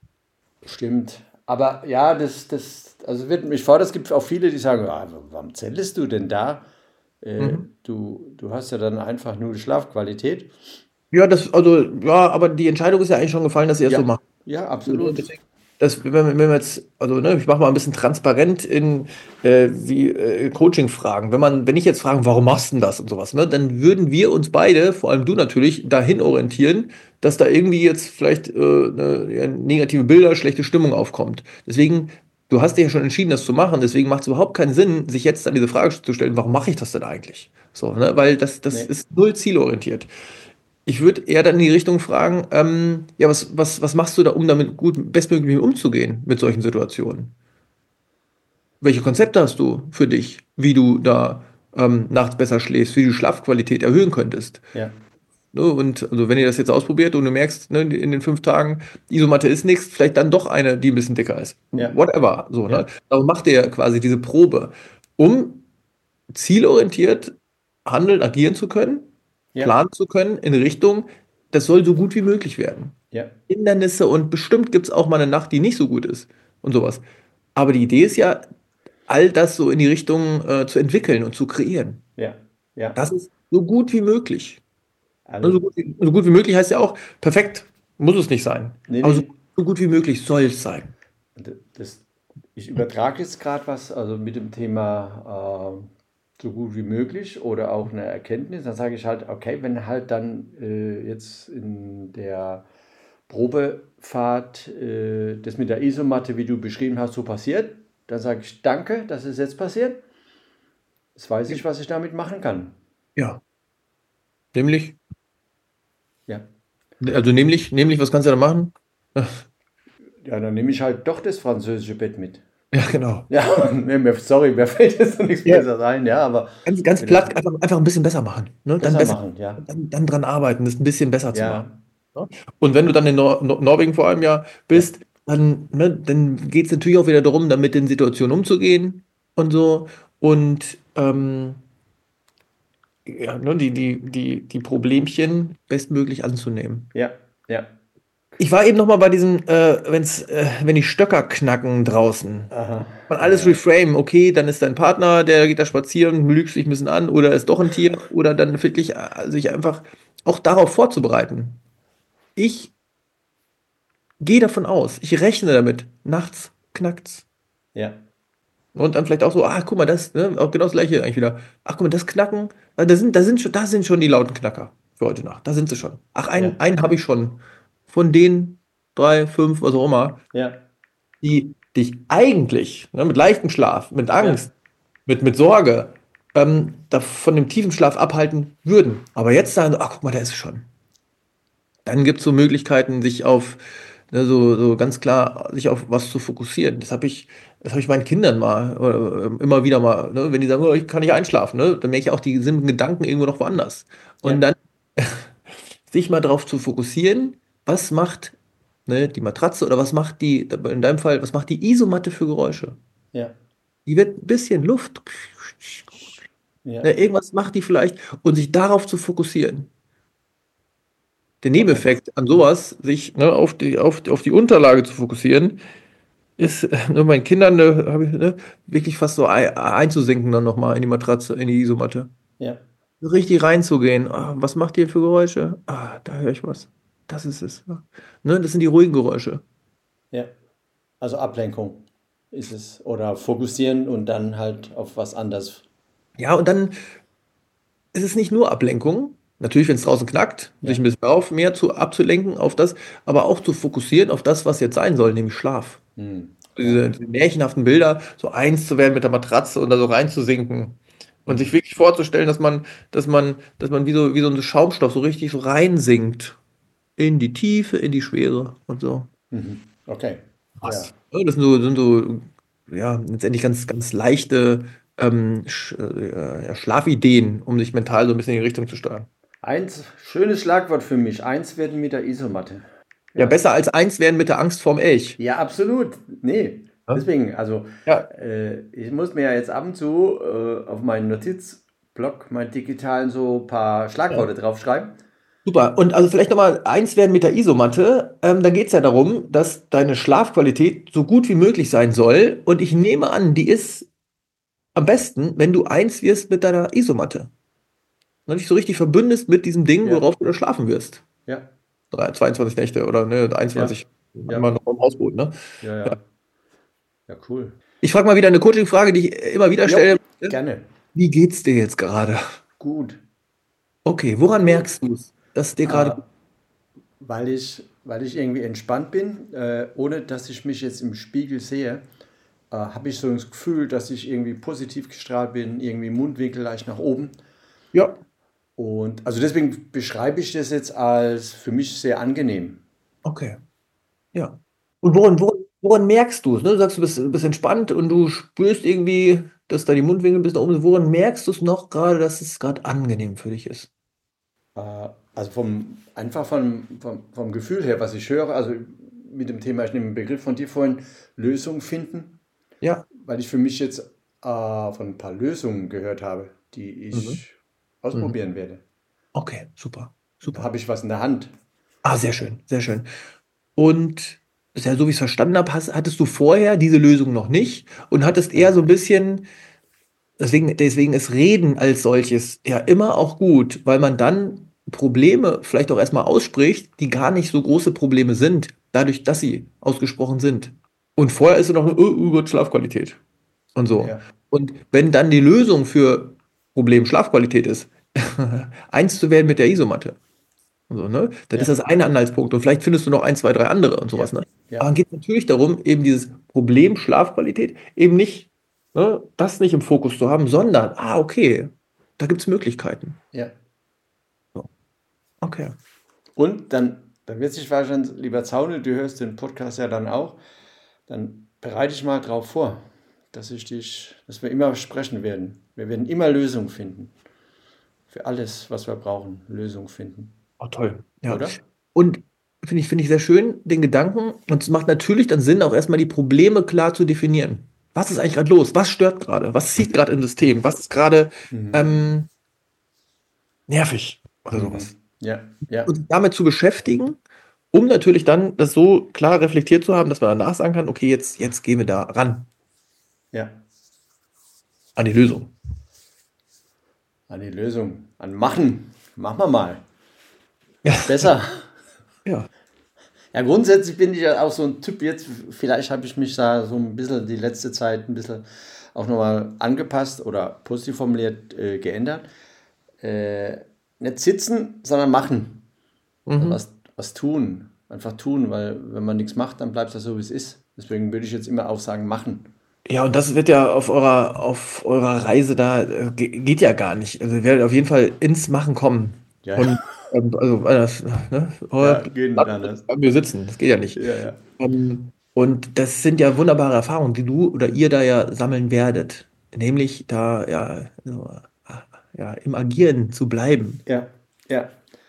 stimmt. Aber ja, das, das, also wird mich fordert, es gibt auch viele, die sagen, ah, warum zählst du denn da? Äh, Mhm. du, du hast ja dann einfach nur die Schlafqualität. Ja, das, also, ja, aber die Entscheidung ist ja eigentlich schon gefallen, dass ihr es so Ja, macht. ja, absolut. Deswegen, das, wenn wir, wenn wir jetzt, also ne, ich mache mal ein bisschen transparent in äh, wie äh, Coaching-Fragen. Wenn man, wenn ich jetzt frage, warum machst du denn das und sowas, ne, dann würden wir uns beide, vor allem du natürlich, dahin orientieren, dass da irgendwie jetzt vielleicht äh, ne, ja, negative Bilder, schlechte Stimmung aufkommt. Deswegen, du hast dich ja schon entschieden, das zu machen, deswegen macht es überhaupt keinen Sinn, sich jetzt dann diese Frage zu stellen, warum mache ich das denn eigentlich? So, ne, weil das, das Nee. ist null zielorientiert. Ich würde eher dann in die Richtung fragen, ähm, ja, was, was, was machst du da, um damit gut bestmöglich umzugehen mit solchen Situationen? Welche Konzepte hast du für dich, wie du da ähm, nachts besser schläfst, wie du die Schlafqualität erhöhen könntest? Ja, Ne? Und also wenn ihr das jetzt ausprobiert und du merkst, ne, in den fünf Tagen, die Isomatte ist nichts, vielleicht dann doch eine, die ein bisschen dicker ist. Ja. Whatever. So, Ja. ne? Aber macht ihr quasi diese Probe, um zielorientiert handeln, agieren zu können, ja, planen zu können in Richtung, das soll so gut wie möglich werden. ja, Hindernisse und bestimmt gibt es auch mal eine Nacht, die nicht so gut ist und sowas. Aber die Idee ist ja, all das so in die Richtung äh, zu entwickeln und zu kreieren. ja, ja. Das ist so gut wie möglich. Ne, So Also, gut wie, so gut wie möglich heißt ja auch, perfekt muss es nicht sein. nee, Aber so, nee, so gut wie möglich soll es sein. das, ich übertrage jetzt gerade was, also mit dem Thema äh, so gut wie möglich oder auch eine Erkenntnis. Dann sage ich halt, okay, wenn halt dann äh, jetzt in der Probefahrt äh, das mit der Isomatte, wie du beschrieben hast, so passiert, dann sage ich danke, dass es jetzt passiert. Jetzt weiß ich, was ich damit machen kann. Ja. Nämlich, Ja, also nämlich, nämlich, was kannst du da machen? ja, dann nehme ich halt doch das französische Bett mit. Ja, genau. Ja, mir, mir- sorry, mir fällt jetzt noch nichts Ja. Besseres ein, ja, aber Ganz, ganz platt, einfach, einfach ein bisschen besser machen. Ne? Dann besser besser, machen, ja. dann, dann dran arbeiten, das ein bisschen besser zu machen. Ja, Und wenn du dann in Nor Nor Norwegen vor allem ja bist, dann, ne, dann geht es natürlich auch wieder darum, dann mit den Situationen umzugehen und so. Und ähm, ja, ne, die, die, die, die Problemchen bestmöglich anzunehmen. ja, ja. Ich war eben noch mal bei diesem, äh, wenn's, äh, wenn die Stöcker knacken draußen. Aha. Man alles Ja. reframe, okay, dann ist dein Partner, der geht da spazieren, lügt sich ein bisschen an oder ist doch ein Tier oder dann wirklich äh, sich einfach auch darauf vorzubereiten. Ich gehe davon aus, ich rechne damit, nachts knackt's. Ja, Und dann vielleicht auch so, ah, guck mal, das, ne, auch genau das gleiche eigentlich wieder. Ach, guck mal, das Knacken, ah, da sind, da sind schon, da sind schon die lauten Knacker. für heute Nacht. Da sind sie schon. Ach, einen, Ja. einen habe ich schon. Von den drei, fünf, was auch immer, Ja. die dich eigentlich ne, mit leichtem Schlaf, mit Angst, mit, mit Sorge ähm, da von dem tiefen Schlaf abhalten würden. Aber jetzt sagen, ach guck mal, da ist es schon. Dann gibt es so Möglichkeiten, sich auf, ne, so, so ganz klar, sich auf was zu fokussieren. Das habe ich, das habe ich meinen Kindern mal, oder, ähm, immer wieder mal, ne, wenn die sagen, oh, ich kann nicht einschlafen, ne, dann merke ich auch, die sind mit Gedanken irgendwo noch woanders. Und Ja. dann sich mal darauf zu fokussieren, was macht ne, die Matratze oder was macht die, in deinem Fall, was macht die Isomatte für Geräusche? Ja. Die wird ein bisschen Luft, Ja. ne, irgendwas macht die vielleicht und sich darauf zu fokussieren. Der Nebeneffekt an sowas, sich ne, auf, die, auf, auf die Unterlage zu fokussieren, ist äh, ne, meinen Kindern ne, habe ich, ne, wirklich fast so ein, einzusinken dann nochmal in die Matratze, in die Isomatte. Ja. Richtig reinzugehen. Ah, was macht ihr für Geräusche? Ah, da höre ich was. Das ist es. Ne, das sind die ruhigen Geräusche. Ja. Also Ablenkung ist es. Oder fokussieren und dann halt auf was anderes. Ja, und dann ist es nicht nur Ablenkung. Natürlich, wenn es draußen knackt, Ja. sich ein bisschen auf, mehr zu, abzulenken auf das, aber auch zu fokussieren auf das, was jetzt sein soll, nämlich Schlaf. Hm. Diese, diese märchenhaften Bilder, so eins zu werden mit der Matratze und da so reinzusinken. Und Mhm. sich wirklich vorzustellen, dass man, dass man, dass man wie so, wie so ein Schaumstoff so richtig so reinsinkt. In die Tiefe, in die Schwere und so. Mhm. Okay. Was? Ja, das sind so, sind so ja, letztendlich ganz, ganz leichte ähm, Sch äh, ja, Schlafideen, um sich mental so ein bisschen in die Richtung zu steuern. Eins, schönes Schlagwort für mich. Eins werden mit der Isomatte. Ja, besser als eins werden mit der Angst vorm Elch. Ja, absolut. Nee. Ja. Deswegen, also Ja. äh, ich muss mir ja jetzt ab und zu äh, auf meinen Notizblock, meinen digitalen, so ein paar Schlagworte draufschreiben. Super. Und also vielleicht nochmal eins werden mit der Isomatte. Ähm, da geht es ja darum, dass deine Schlafqualität so gut wie möglich sein soll. Und ich nehme an, die ist am besten, wenn du eins wirst mit deiner Isomatte. Und dich so richtig verbündest mit diesem Ding, Ja. worauf du da schlafen wirst. Ja, Drei- zweiundzwanzig Nächte oder ne, einundzwanzig, Ja. immer noch im Hausboot. Ne? ja, ja. Ja, cool. Ich frage mal wieder eine Coaching-Frage, die ich immer wieder stelle. Gerne. Wie geht's dir jetzt gerade? Gut. Okay, woran merkst du es, dass es dir gerade Ah, weil ich, weil ich irgendwie entspannt bin, äh, ohne dass ich mich jetzt im Spiegel sehe, äh, habe ich so das Gefühl, dass ich irgendwie positiv gestrahlt bin, irgendwie Mundwinkel leicht nach oben. Ja. Und also deswegen beschreibe ich das jetzt als für mich sehr angenehm. Okay. Ja. Und woran, woran, woran merkst du es? Ne? Du sagst, du bist, du bist entspannt und du spürst irgendwie, dass da die Mundwinkel bis nach oben sind. Woran merkst du es noch gerade, dass es gerade angenehm für dich ist? Äh, also vom, einfach vom, vom, vom Gefühl her, was ich höre, also mit dem Thema, ich nehme den Begriff von dir vorhin, Lösung finden, Ja. weil ich für mich jetzt äh, von ein paar Lösungen gehört habe, die ich Mhm. ausprobieren werde. Okay, super. Da Super. habe ich was in der Hand. Ah, sehr schön, sehr schön. Und ist ja so, wie ich es verstanden habe, hast, hattest du vorher diese Lösung noch nicht und hattest eher so ein bisschen, deswegen, deswegen ist Reden als solches ja immer auch gut, weil man dann Probleme vielleicht auch erstmal ausspricht, die gar nicht so große Probleme sind, dadurch, dass sie ausgesprochen sind. Und vorher ist es noch, oh, oh Gott, Schlafqualität und so. Ja. Und wenn dann die Lösung für Problem Schlafqualität ist, eins zu werden mit der Isomatte. So, ne? Dann Ja. ist das ein Anhaltspunkt. Und vielleicht findest du noch ein, zwei, drei andere und sowas. Ja. Ne? Ja. Aber dann geht es natürlich darum, eben dieses Problem Schlafqualität eben nicht, ne, das nicht im Fokus zu haben, sondern, ah, okay, da gibt es Möglichkeiten. Ja. Okay. Und dann, dann wird sich wahrscheinlich, lieber Zaune, du hörst den Podcast ja dann auch, dann bereite ich mal drauf vor, dass ich dich, dass wir immer sprechen werden. Wir werden immer Lösungen finden. Für alles, was wir brauchen, Lösungen finden. Oh, toll. Ja. Oder? Und finde ich, finde ich sehr schön, den Gedanken. Und es macht natürlich dann Sinn, auch erstmal die Probleme klar zu definieren. Was ist eigentlich gerade los? Was stört gerade? Was zieht gerade im System? Was ist gerade Mhm. ähm, nervig oder sowas? Ja, ja, Und sich damit zu beschäftigen, um natürlich dann das so klar reflektiert zu haben, dass man danach sagen kann, okay, jetzt, jetzt gehen wir da ran, ja. an die Lösung. An die Lösung. An Machen. Machen wir mal. Ja. Besser. Ja. Ja, grundsätzlich bin ich ja auch so ein Typ jetzt, vielleicht habe ich mich da so ein bisschen die letzte Zeit ein bisschen auch nochmal angepasst oder positiv formuliert äh, geändert. Äh, nicht sitzen, sondern machen. Mhm. Was, was tun. Einfach tun, weil wenn man nichts macht, dann bleibt es ja so, wie es ist. Deswegen würde ich jetzt immer auch sagen, machen. Ja, und das wird ja auf eurer, auf eurer Reise da, äh, ge- geht ja gar nicht. Also ihr werdet auf jeden Fall ins Machen kommen. Ja, Und ähm, also, weil das, ne, euer Ja, geht nicht anders. wir sitzen, das geht ja nicht. Ja, ja. Ähm, und das sind ja wunderbare Erfahrungen, die du oder ihr da ja sammeln werdet. Nämlich da ja, so, ja im Agieren zu bleiben. Ja, ja.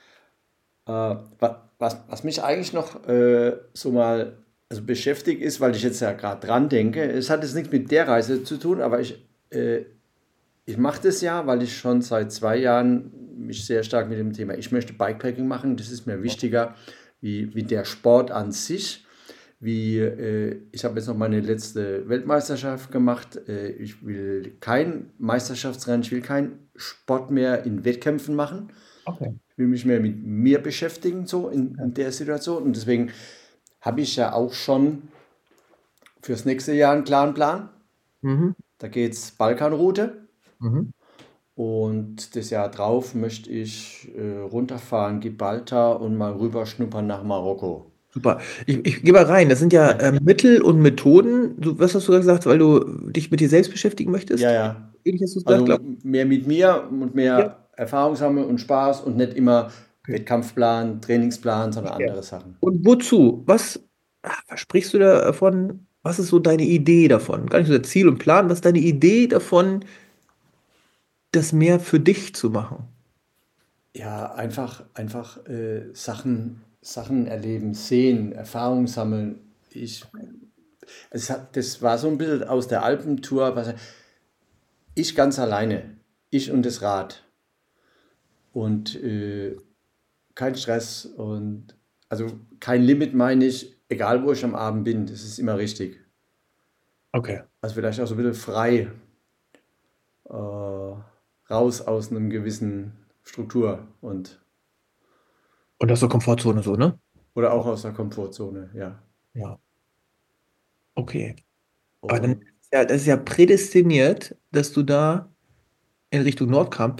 Äh, wa- was, was mich eigentlich noch äh, so mal also beschäftigt ist, weil ich jetzt ja gerade dran denke, es hat jetzt nichts mit der Reise zu tun, aber ich, äh, ich mache das ja, weil ich schon seit zwei Jahren mich sehr stark mit dem Thema, ich möchte Bikepacking machen, das ist mir wichtiger wie, wie der Sport an sich. Wie, äh, ich habe jetzt noch meine letzte Weltmeisterschaft gemacht. Äh, ich will kein Meisterschaftsrennen, ich will keinen Sport mehr in Wettkämpfen machen. Okay. Ich will mich mehr mit mir beschäftigen, so in, in der Situation. Und deswegen habe ich ja auch schon fürs nächste Jahr einen klaren Plan. Mhm. Da geht es Balkanroute. Mhm. Und das Jahr drauf möchte ich äh, runterfahren, Gibraltar und mal rüberschnuppern nach Marokko. Super. Ich, ich gehe mal rein. Das sind ja ähm, Mittel und Methoden. Du, was hast du gesagt, weil du dich mit dir selbst beschäftigen möchtest? Ja, ja. Ähnlich hast du es gesagt, Also glaub- mehr mit mir und mehr Ja. Erfahrung sammeln und Spaß und nicht immer Wettkampfplan, Trainingsplan, sondern Ja. andere Sachen. Und wozu? Was ah, versprichst du davon? Was ist so deine Idee davon? Gar nicht so der Ziel und Plan, was ist deine Idee davon, das mehr für dich zu machen? Ja, einfach, einfach äh, Sachen, Sachen erleben, sehen, Erfahrung sammeln. Ich, es hat, das war so ein bisschen aus der Alpentour, was, ich ganz alleine, ich und das Rad. Und äh, kein Stress und also kein Limit meine ich, egal wo ich am Abend bin, das ist immer richtig. Okay. Also vielleicht auch so ein bisschen frei äh, raus aus einem gewissen Struktur und Und das ist so Komfortzone so, ne? oder auch aus der Komfortzone, ja. Ja. Okay. Aber dann Und ist ja, das ist ja prädestiniert, dass du da in Richtung Nordkamp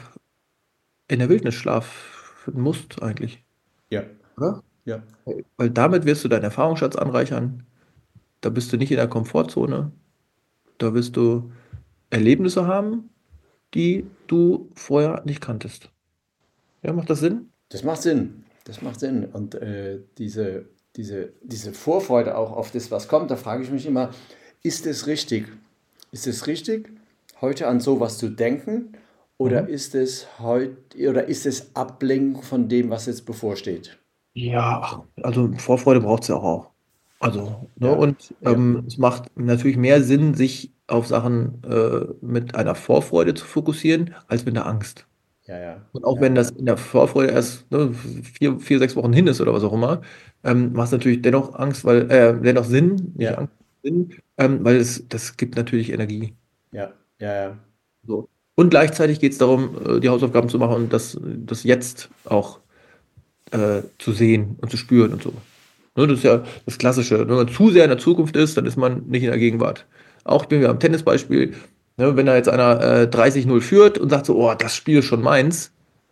in der Wildnis schlafen musst, eigentlich. ja, Oder? ja, Weil damit wirst du deinen Erfahrungsschatz anreichern. Da bist du nicht in der Komfortzone. Da wirst du Erlebnisse haben, die du vorher nicht kanntest. Ja, macht das Sinn? das macht Sinn. Das macht Sinn. Und äh, diese, diese, diese Vorfreude auch auf das, was kommt, da frage ich mich immer, ist es richtig? Ist es richtig, heute an sowas zu denken? Oder Mhm. ist es heute, oder ist es Ablenkung von dem, was jetzt bevorsteht? Ja, ach, also Vorfreude braucht es ja auch. Also, ne, Ja, und ja. ähm, es macht natürlich mehr Sinn, sich auf Sachen äh, mit einer Vorfreude zu fokussieren, als mit einer Angst. Ja, ja. Und auch ja, wenn das in der Vorfreude erst ne, vier, vier, sechs Wochen hin ist oder was auch immer, ähm, macht es natürlich dennoch Angst, weil, äh, dennoch Sinn, nicht Ja. Angst, Sinn, ähm, weil es, das gibt natürlich Energie. ja, ja, ja. So. Und gleichzeitig geht es darum, äh, die Hausaufgaben zu machen und das, das jetzt auch äh, zu sehen und zu spüren und so. Ne, das ist ja das Klassische. Wenn man zu sehr in der Zukunft ist, dann ist man nicht in der Gegenwart. Auch ich bin wieder am Tennisbeispiel. Ne, wenn da jetzt einer äh, dreißig null führt und sagt so, oh, das Spiel ist schon meins,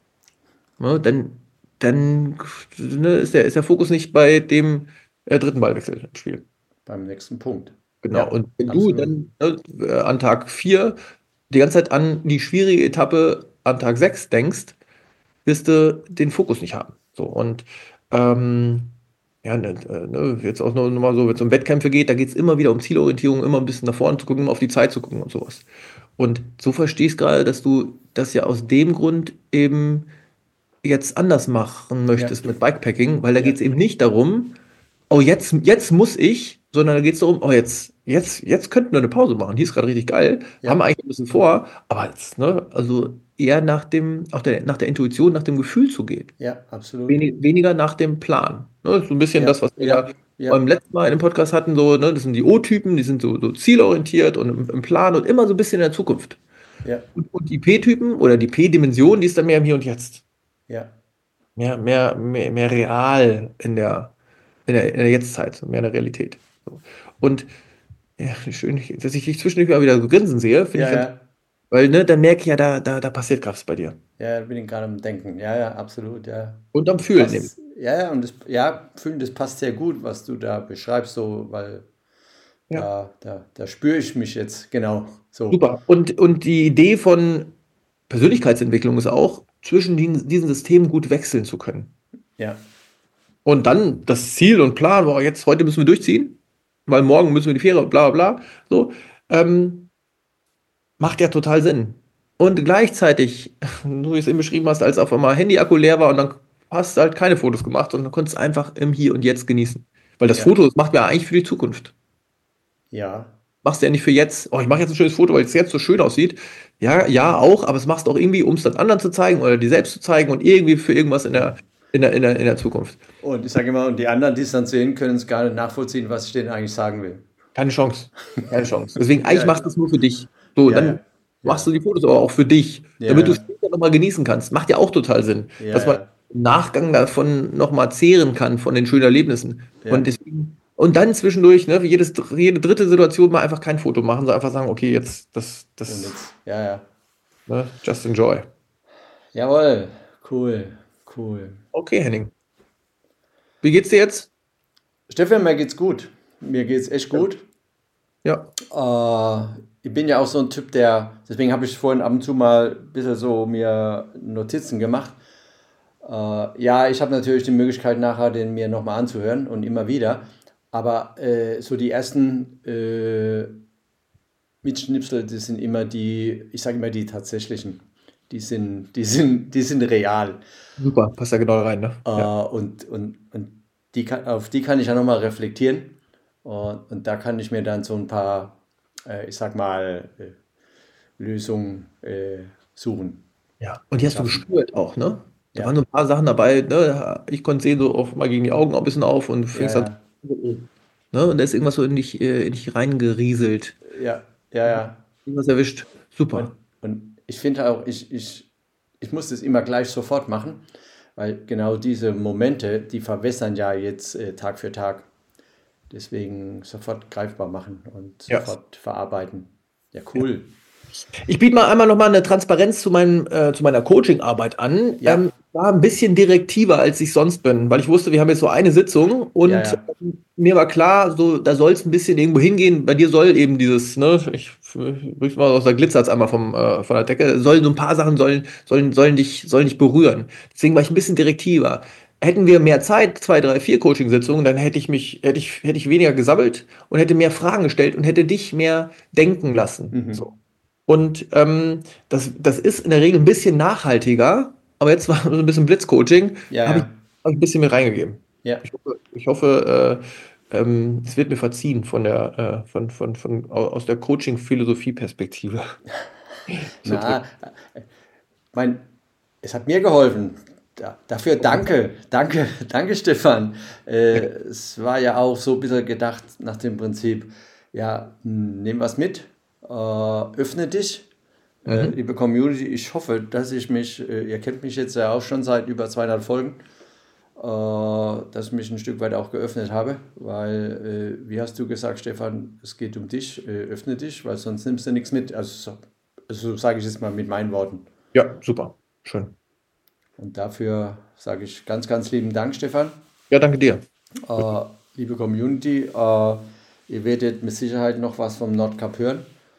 ne, dann, dann ne, ist, der, ist der Fokus nicht bei dem äh, dritten Ballwechsel im Spiel. Beim nächsten Punkt. Genau. Ja, Und wenn absolut. du dann ne, äh, an Tag vier die ganze Zeit an die schwierige Etappe an Tag sechs denkst, wirst du den Fokus nicht haben. So, und ähm, ja, ne, ne, jetzt auch noch mal so, wenn es um Wettkämpfe geht, da geht es immer wieder um Zielorientierung, immer ein bisschen nach vorne zu gucken, immer auf die Zeit zu gucken und sowas. Und so verstehst gerade, dass du das ja aus dem Grund eben jetzt anders machen möchtest Ja. mit Bikepacking, weil da Ja. geht es eben nicht darum, oh, jetzt, jetzt muss ich, sondern da geht es darum, oh, jetzt, jetzt, jetzt könnten wir eine Pause machen. Die ist gerade richtig geil, Ja. haben wir eigentlich ein bisschen vor, aber jetzt, ne, also eher nach dem, auch der, nach der Intuition, nach dem Gefühl zu gehen. Ja, absolut. Wenig, weniger nach dem Plan. Ne, so ein bisschen Ja, das, was wir ja, ja, ja. beim letzten Mal in dem Podcast hatten, so, ne, das sind die O-Typen, die sind so, so zielorientiert und im, im Plan und immer so ein bisschen in der Zukunft. Ja, Und, und die P-Typen oder die P-Dimension, die ist dann mehr im Hier und Jetzt. ja, Mehr, mehr, mehr, mehr real in der, in der, in der Jetztzeit, mehr in der Realität. So. Und ja, schön, dass ich dich zwischendurch mal wieder so grinsen sehe, finde ja, ich ganz, ja. Weil, ne, dann merke ich ja, da, da, da passiert gerade was bei dir. Ja, da bin ich gerade am Denken. Ja, ja, absolut, ja. Und am Fühlen. Das, Passt, ja, ja, und das, ja, Fühlen, das passt sehr gut, was du da beschreibst, so, weil ja. da, da, da spüre ich mich jetzt genau so. Super. Und, und die Idee von Persönlichkeitsentwicklung ist auch, zwischen diesen, diesen Systemen gut wechseln zu können. Ja. Und dann das Ziel und Plan, boah, jetzt, heute müssen wir durchziehen, weil morgen müssen wir in die Fähre, bla bla bla. So, ähm, macht ja total Sinn. Und gleichzeitig, so wie du es eben beschrieben hast, als auf einmal Handy-Akku leer war und dann hast du halt keine Fotos gemacht und dann konntest du einfach im Hier und Jetzt genießen. Weil das Ja. Foto, das macht man ja eigentlich für die Zukunft. Ja. Machst du ja nicht für jetzt, oh, ich mache jetzt ein schönes Foto, weil es jetzt so schön aussieht. Ja, ja, auch, aber es machst du auch irgendwie, um es dann anderen zu zeigen oder dir selbst zu zeigen und irgendwie für irgendwas in der, in der, in der, in der Zukunft. Und ich sage immer, und die anderen, die es dann sehen, können es gar nicht nachvollziehen, was ich denen eigentlich sagen will. Keine Chance. Keine Chance. Deswegen, eigentlich Ja, machst du es nur für dich. So, Ja, dann ja. machst du die Fotos aber auch für dich, Ja, damit du ja. später nochmal genießen kannst. Macht ja auch total Sinn, Ja, dass man ja. im Nachgang davon nochmal zehren kann, von den schönen Erlebnissen. Ja. Und deswegen, und dann zwischendurch, ne, für jedes, jede dritte Situation mal einfach kein Foto machen, sondern einfach sagen, okay, jetzt, das, Und das, jetzt, ja, ja. ne, just enjoy. Jawohl, cool, cool. Okay, Henning. Wie geht's dir jetzt? Stefan, mir geht's gut. Mir geht's echt gut. Ja. Äh, ich bin ja auch so ein Typ, der, deswegen habe ich vorhin ab und zu mal ein bisschen so mir Notizen gemacht. Äh, ja, ich habe natürlich die Möglichkeit, nachher den mir nochmal anzuhören und immer wieder. Aber äh, so die ersten äh, Mitschnipsel, das sind immer die, ich sage immer die tatsächlichen. Die sind, die sind, die sind real. Super, passt ja genau rein, ne? Äh, Ja. und und, und die kann, auf die kann ich ja nochmal reflektieren. Und, und da kann ich mir dann so ein paar, äh, ich sag mal, äh, Lösungen äh, suchen. Ja. Und die hast du Schaffen. gespürt auch, ne? Da Ja. waren so ein paar Sachen dabei, ne? Ich konnte sehen, so auf mal gegen die Augen auch ein bisschen auf und du fängst Ja, an, ne? Und da ist irgendwas so in dich, äh, in dich reingerieselt. ja, ja, ja. Irgendwas erwischt. Und, Super. und ich finde auch, ich, ich, ich muss das immer gleich sofort machen, weil genau diese Momente, die verwässern ja jetzt äh, Tag für Tag. Deswegen sofort greifbar machen und Ja. sofort verarbeiten. Ja, cool. Ich biete mal einmal nochmal eine Transparenz zu, meinem, äh, zu meiner Coaching-Arbeit an. Ja. Ähm, war ein bisschen direktiver, als ich sonst bin, weil ich wusste, wir haben jetzt so eine Sitzung und Ja, ja. ähm, mir war klar, so, da soll es ein bisschen irgendwo hingehen. Bei dir soll eben dieses, ne, ich rück mal aus der Glitzerz einmal vom, äh, von der Decke, sollen so ein paar Sachen sollen, sollen, sollen, dich, sollen dich berühren. Deswegen war ich ein bisschen direktiver. Hätten wir mehr Zeit, zwei, drei, vier Coaching-Sitzungen, dann hätte ich mich, hätte ich, hätte ich weniger gesammelt und hätte mehr Fragen gestellt und hätte dich mehr denken lassen. Mhm. So. Und ähm, das, das ist in der Regel ein bisschen nachhaltiger, aber jetzt war so ein bisschen Blitzcoaching, Ja, habe ich, ja. hab ich ein bisschen mehr reingegeben. Ja. Ich hoffe, ich hoffe äh, ähm, es wird mir verziehen von der, äh, von, von, von, au- aus der Coaching-Philosophie-Perspektive. So Na, äh, mein, es hat mir geholfen. Da, dafür danke, danke, danke Stefan. Äh, es war ja auch so ein bisschen gedacht nach dem Prinzip, ja, hm, nimm was mit, äh, öffne dich, äh, Mhm. liebe Community. Ich hoffe, dass ich mich, äh, ihr kennt mich jetzt ja auch schon seit über zweihundert Folgen, äh, dass ich mich ein Stück weit auch geöffnet habe, weil, äh, wie hast du gesagt, Stefan, es geht um dich, äh, öffne dich, weil sonst nimmst du nichts mit. Also, so, also sage ich es mal mit meinen Worten. Ja, super. Schön. Und dafür sage ich ganz, ganz lieben Dank, Stefan. Ja, danke dir. Äh, liebe Community, äh, ihr werdet mit Sicherheit noch was vom Nordkap hören.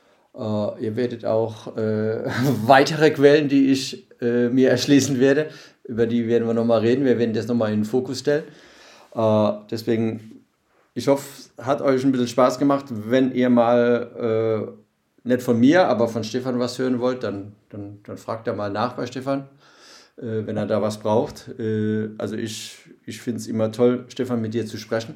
Äh, ihr werdet auch äh, weitere Quellen, die ich äh, mir erschließen werde, über die werden wir nochmal reden. Wir werden das nochmal in den Fokus stellen. Äh, deswegen, ich hoffe, es hat euch ein bisschen Spaß gemacht. Wenn ihr mal, äh, nicht von mir, aber von Stefan was hören wollt, dann, dann, dann fragt er mal nach bei Stefan, äh, wenn er da was braucht. Äh, also ich, ich finde es immer toll, Stefan, mit dir zu sprechen.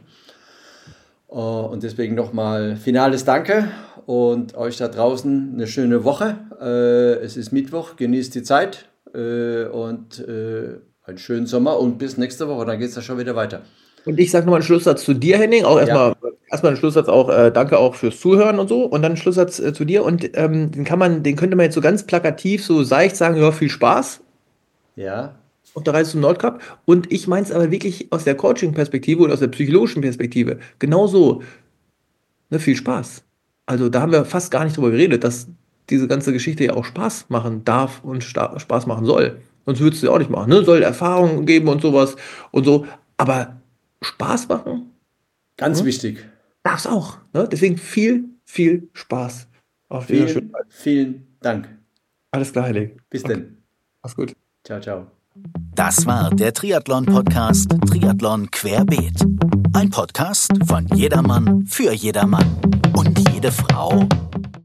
Äh, und deswegen nochmal finales Danke und euch da draußen eine schöne Woche. Äh, es ist Mittwoch, genießt die Zeit äh, und äh, einen schönen Sommer und bis nächste Woche, dann geht es ja schon wieder weiter. Und ich sage nochmal einen Schlusssatz zu dir, Henning. Auch erstmal, erstmal einen Schlusssatz auch, äh, danke auch fürs Zuhören und so. Und dann einen Schlusssatz äh, zu dir. Und ähm, den kann man, den könnte man jetzt so ganz plakativ, so seicht sagen, ja, viel Spaß Ja, auf der Reise zum Nordkap. Und ich meine es aber wirklich aus der Coaching-Perspektive oder aus der psychologischen Perspektive. Genau so. Ne, viel Spaß. Also da haben wir fast gar nicht drüber geredet, dass diese ganze Geschichte ja auch Spaß machen darf und sta- Spaß machen soll. Sonst würdest du ja auch nicht machen. Ne? Soll Erfahrungen geben und sowas und so. Aber Spaß machen Ganz Hm? wichtig. darf es auch. Ne? Deswegen viel, viel Spaß auf dieser Vielen, schönen. vielen Dank. Alles klar, Hellig. Bis Okay. denn. Mach's gut. Ciao, ciao. Das war der Triathlon-Podcast Triathlon Querbeet. Ein Podcast von jedermann für jedermann und jede Frau.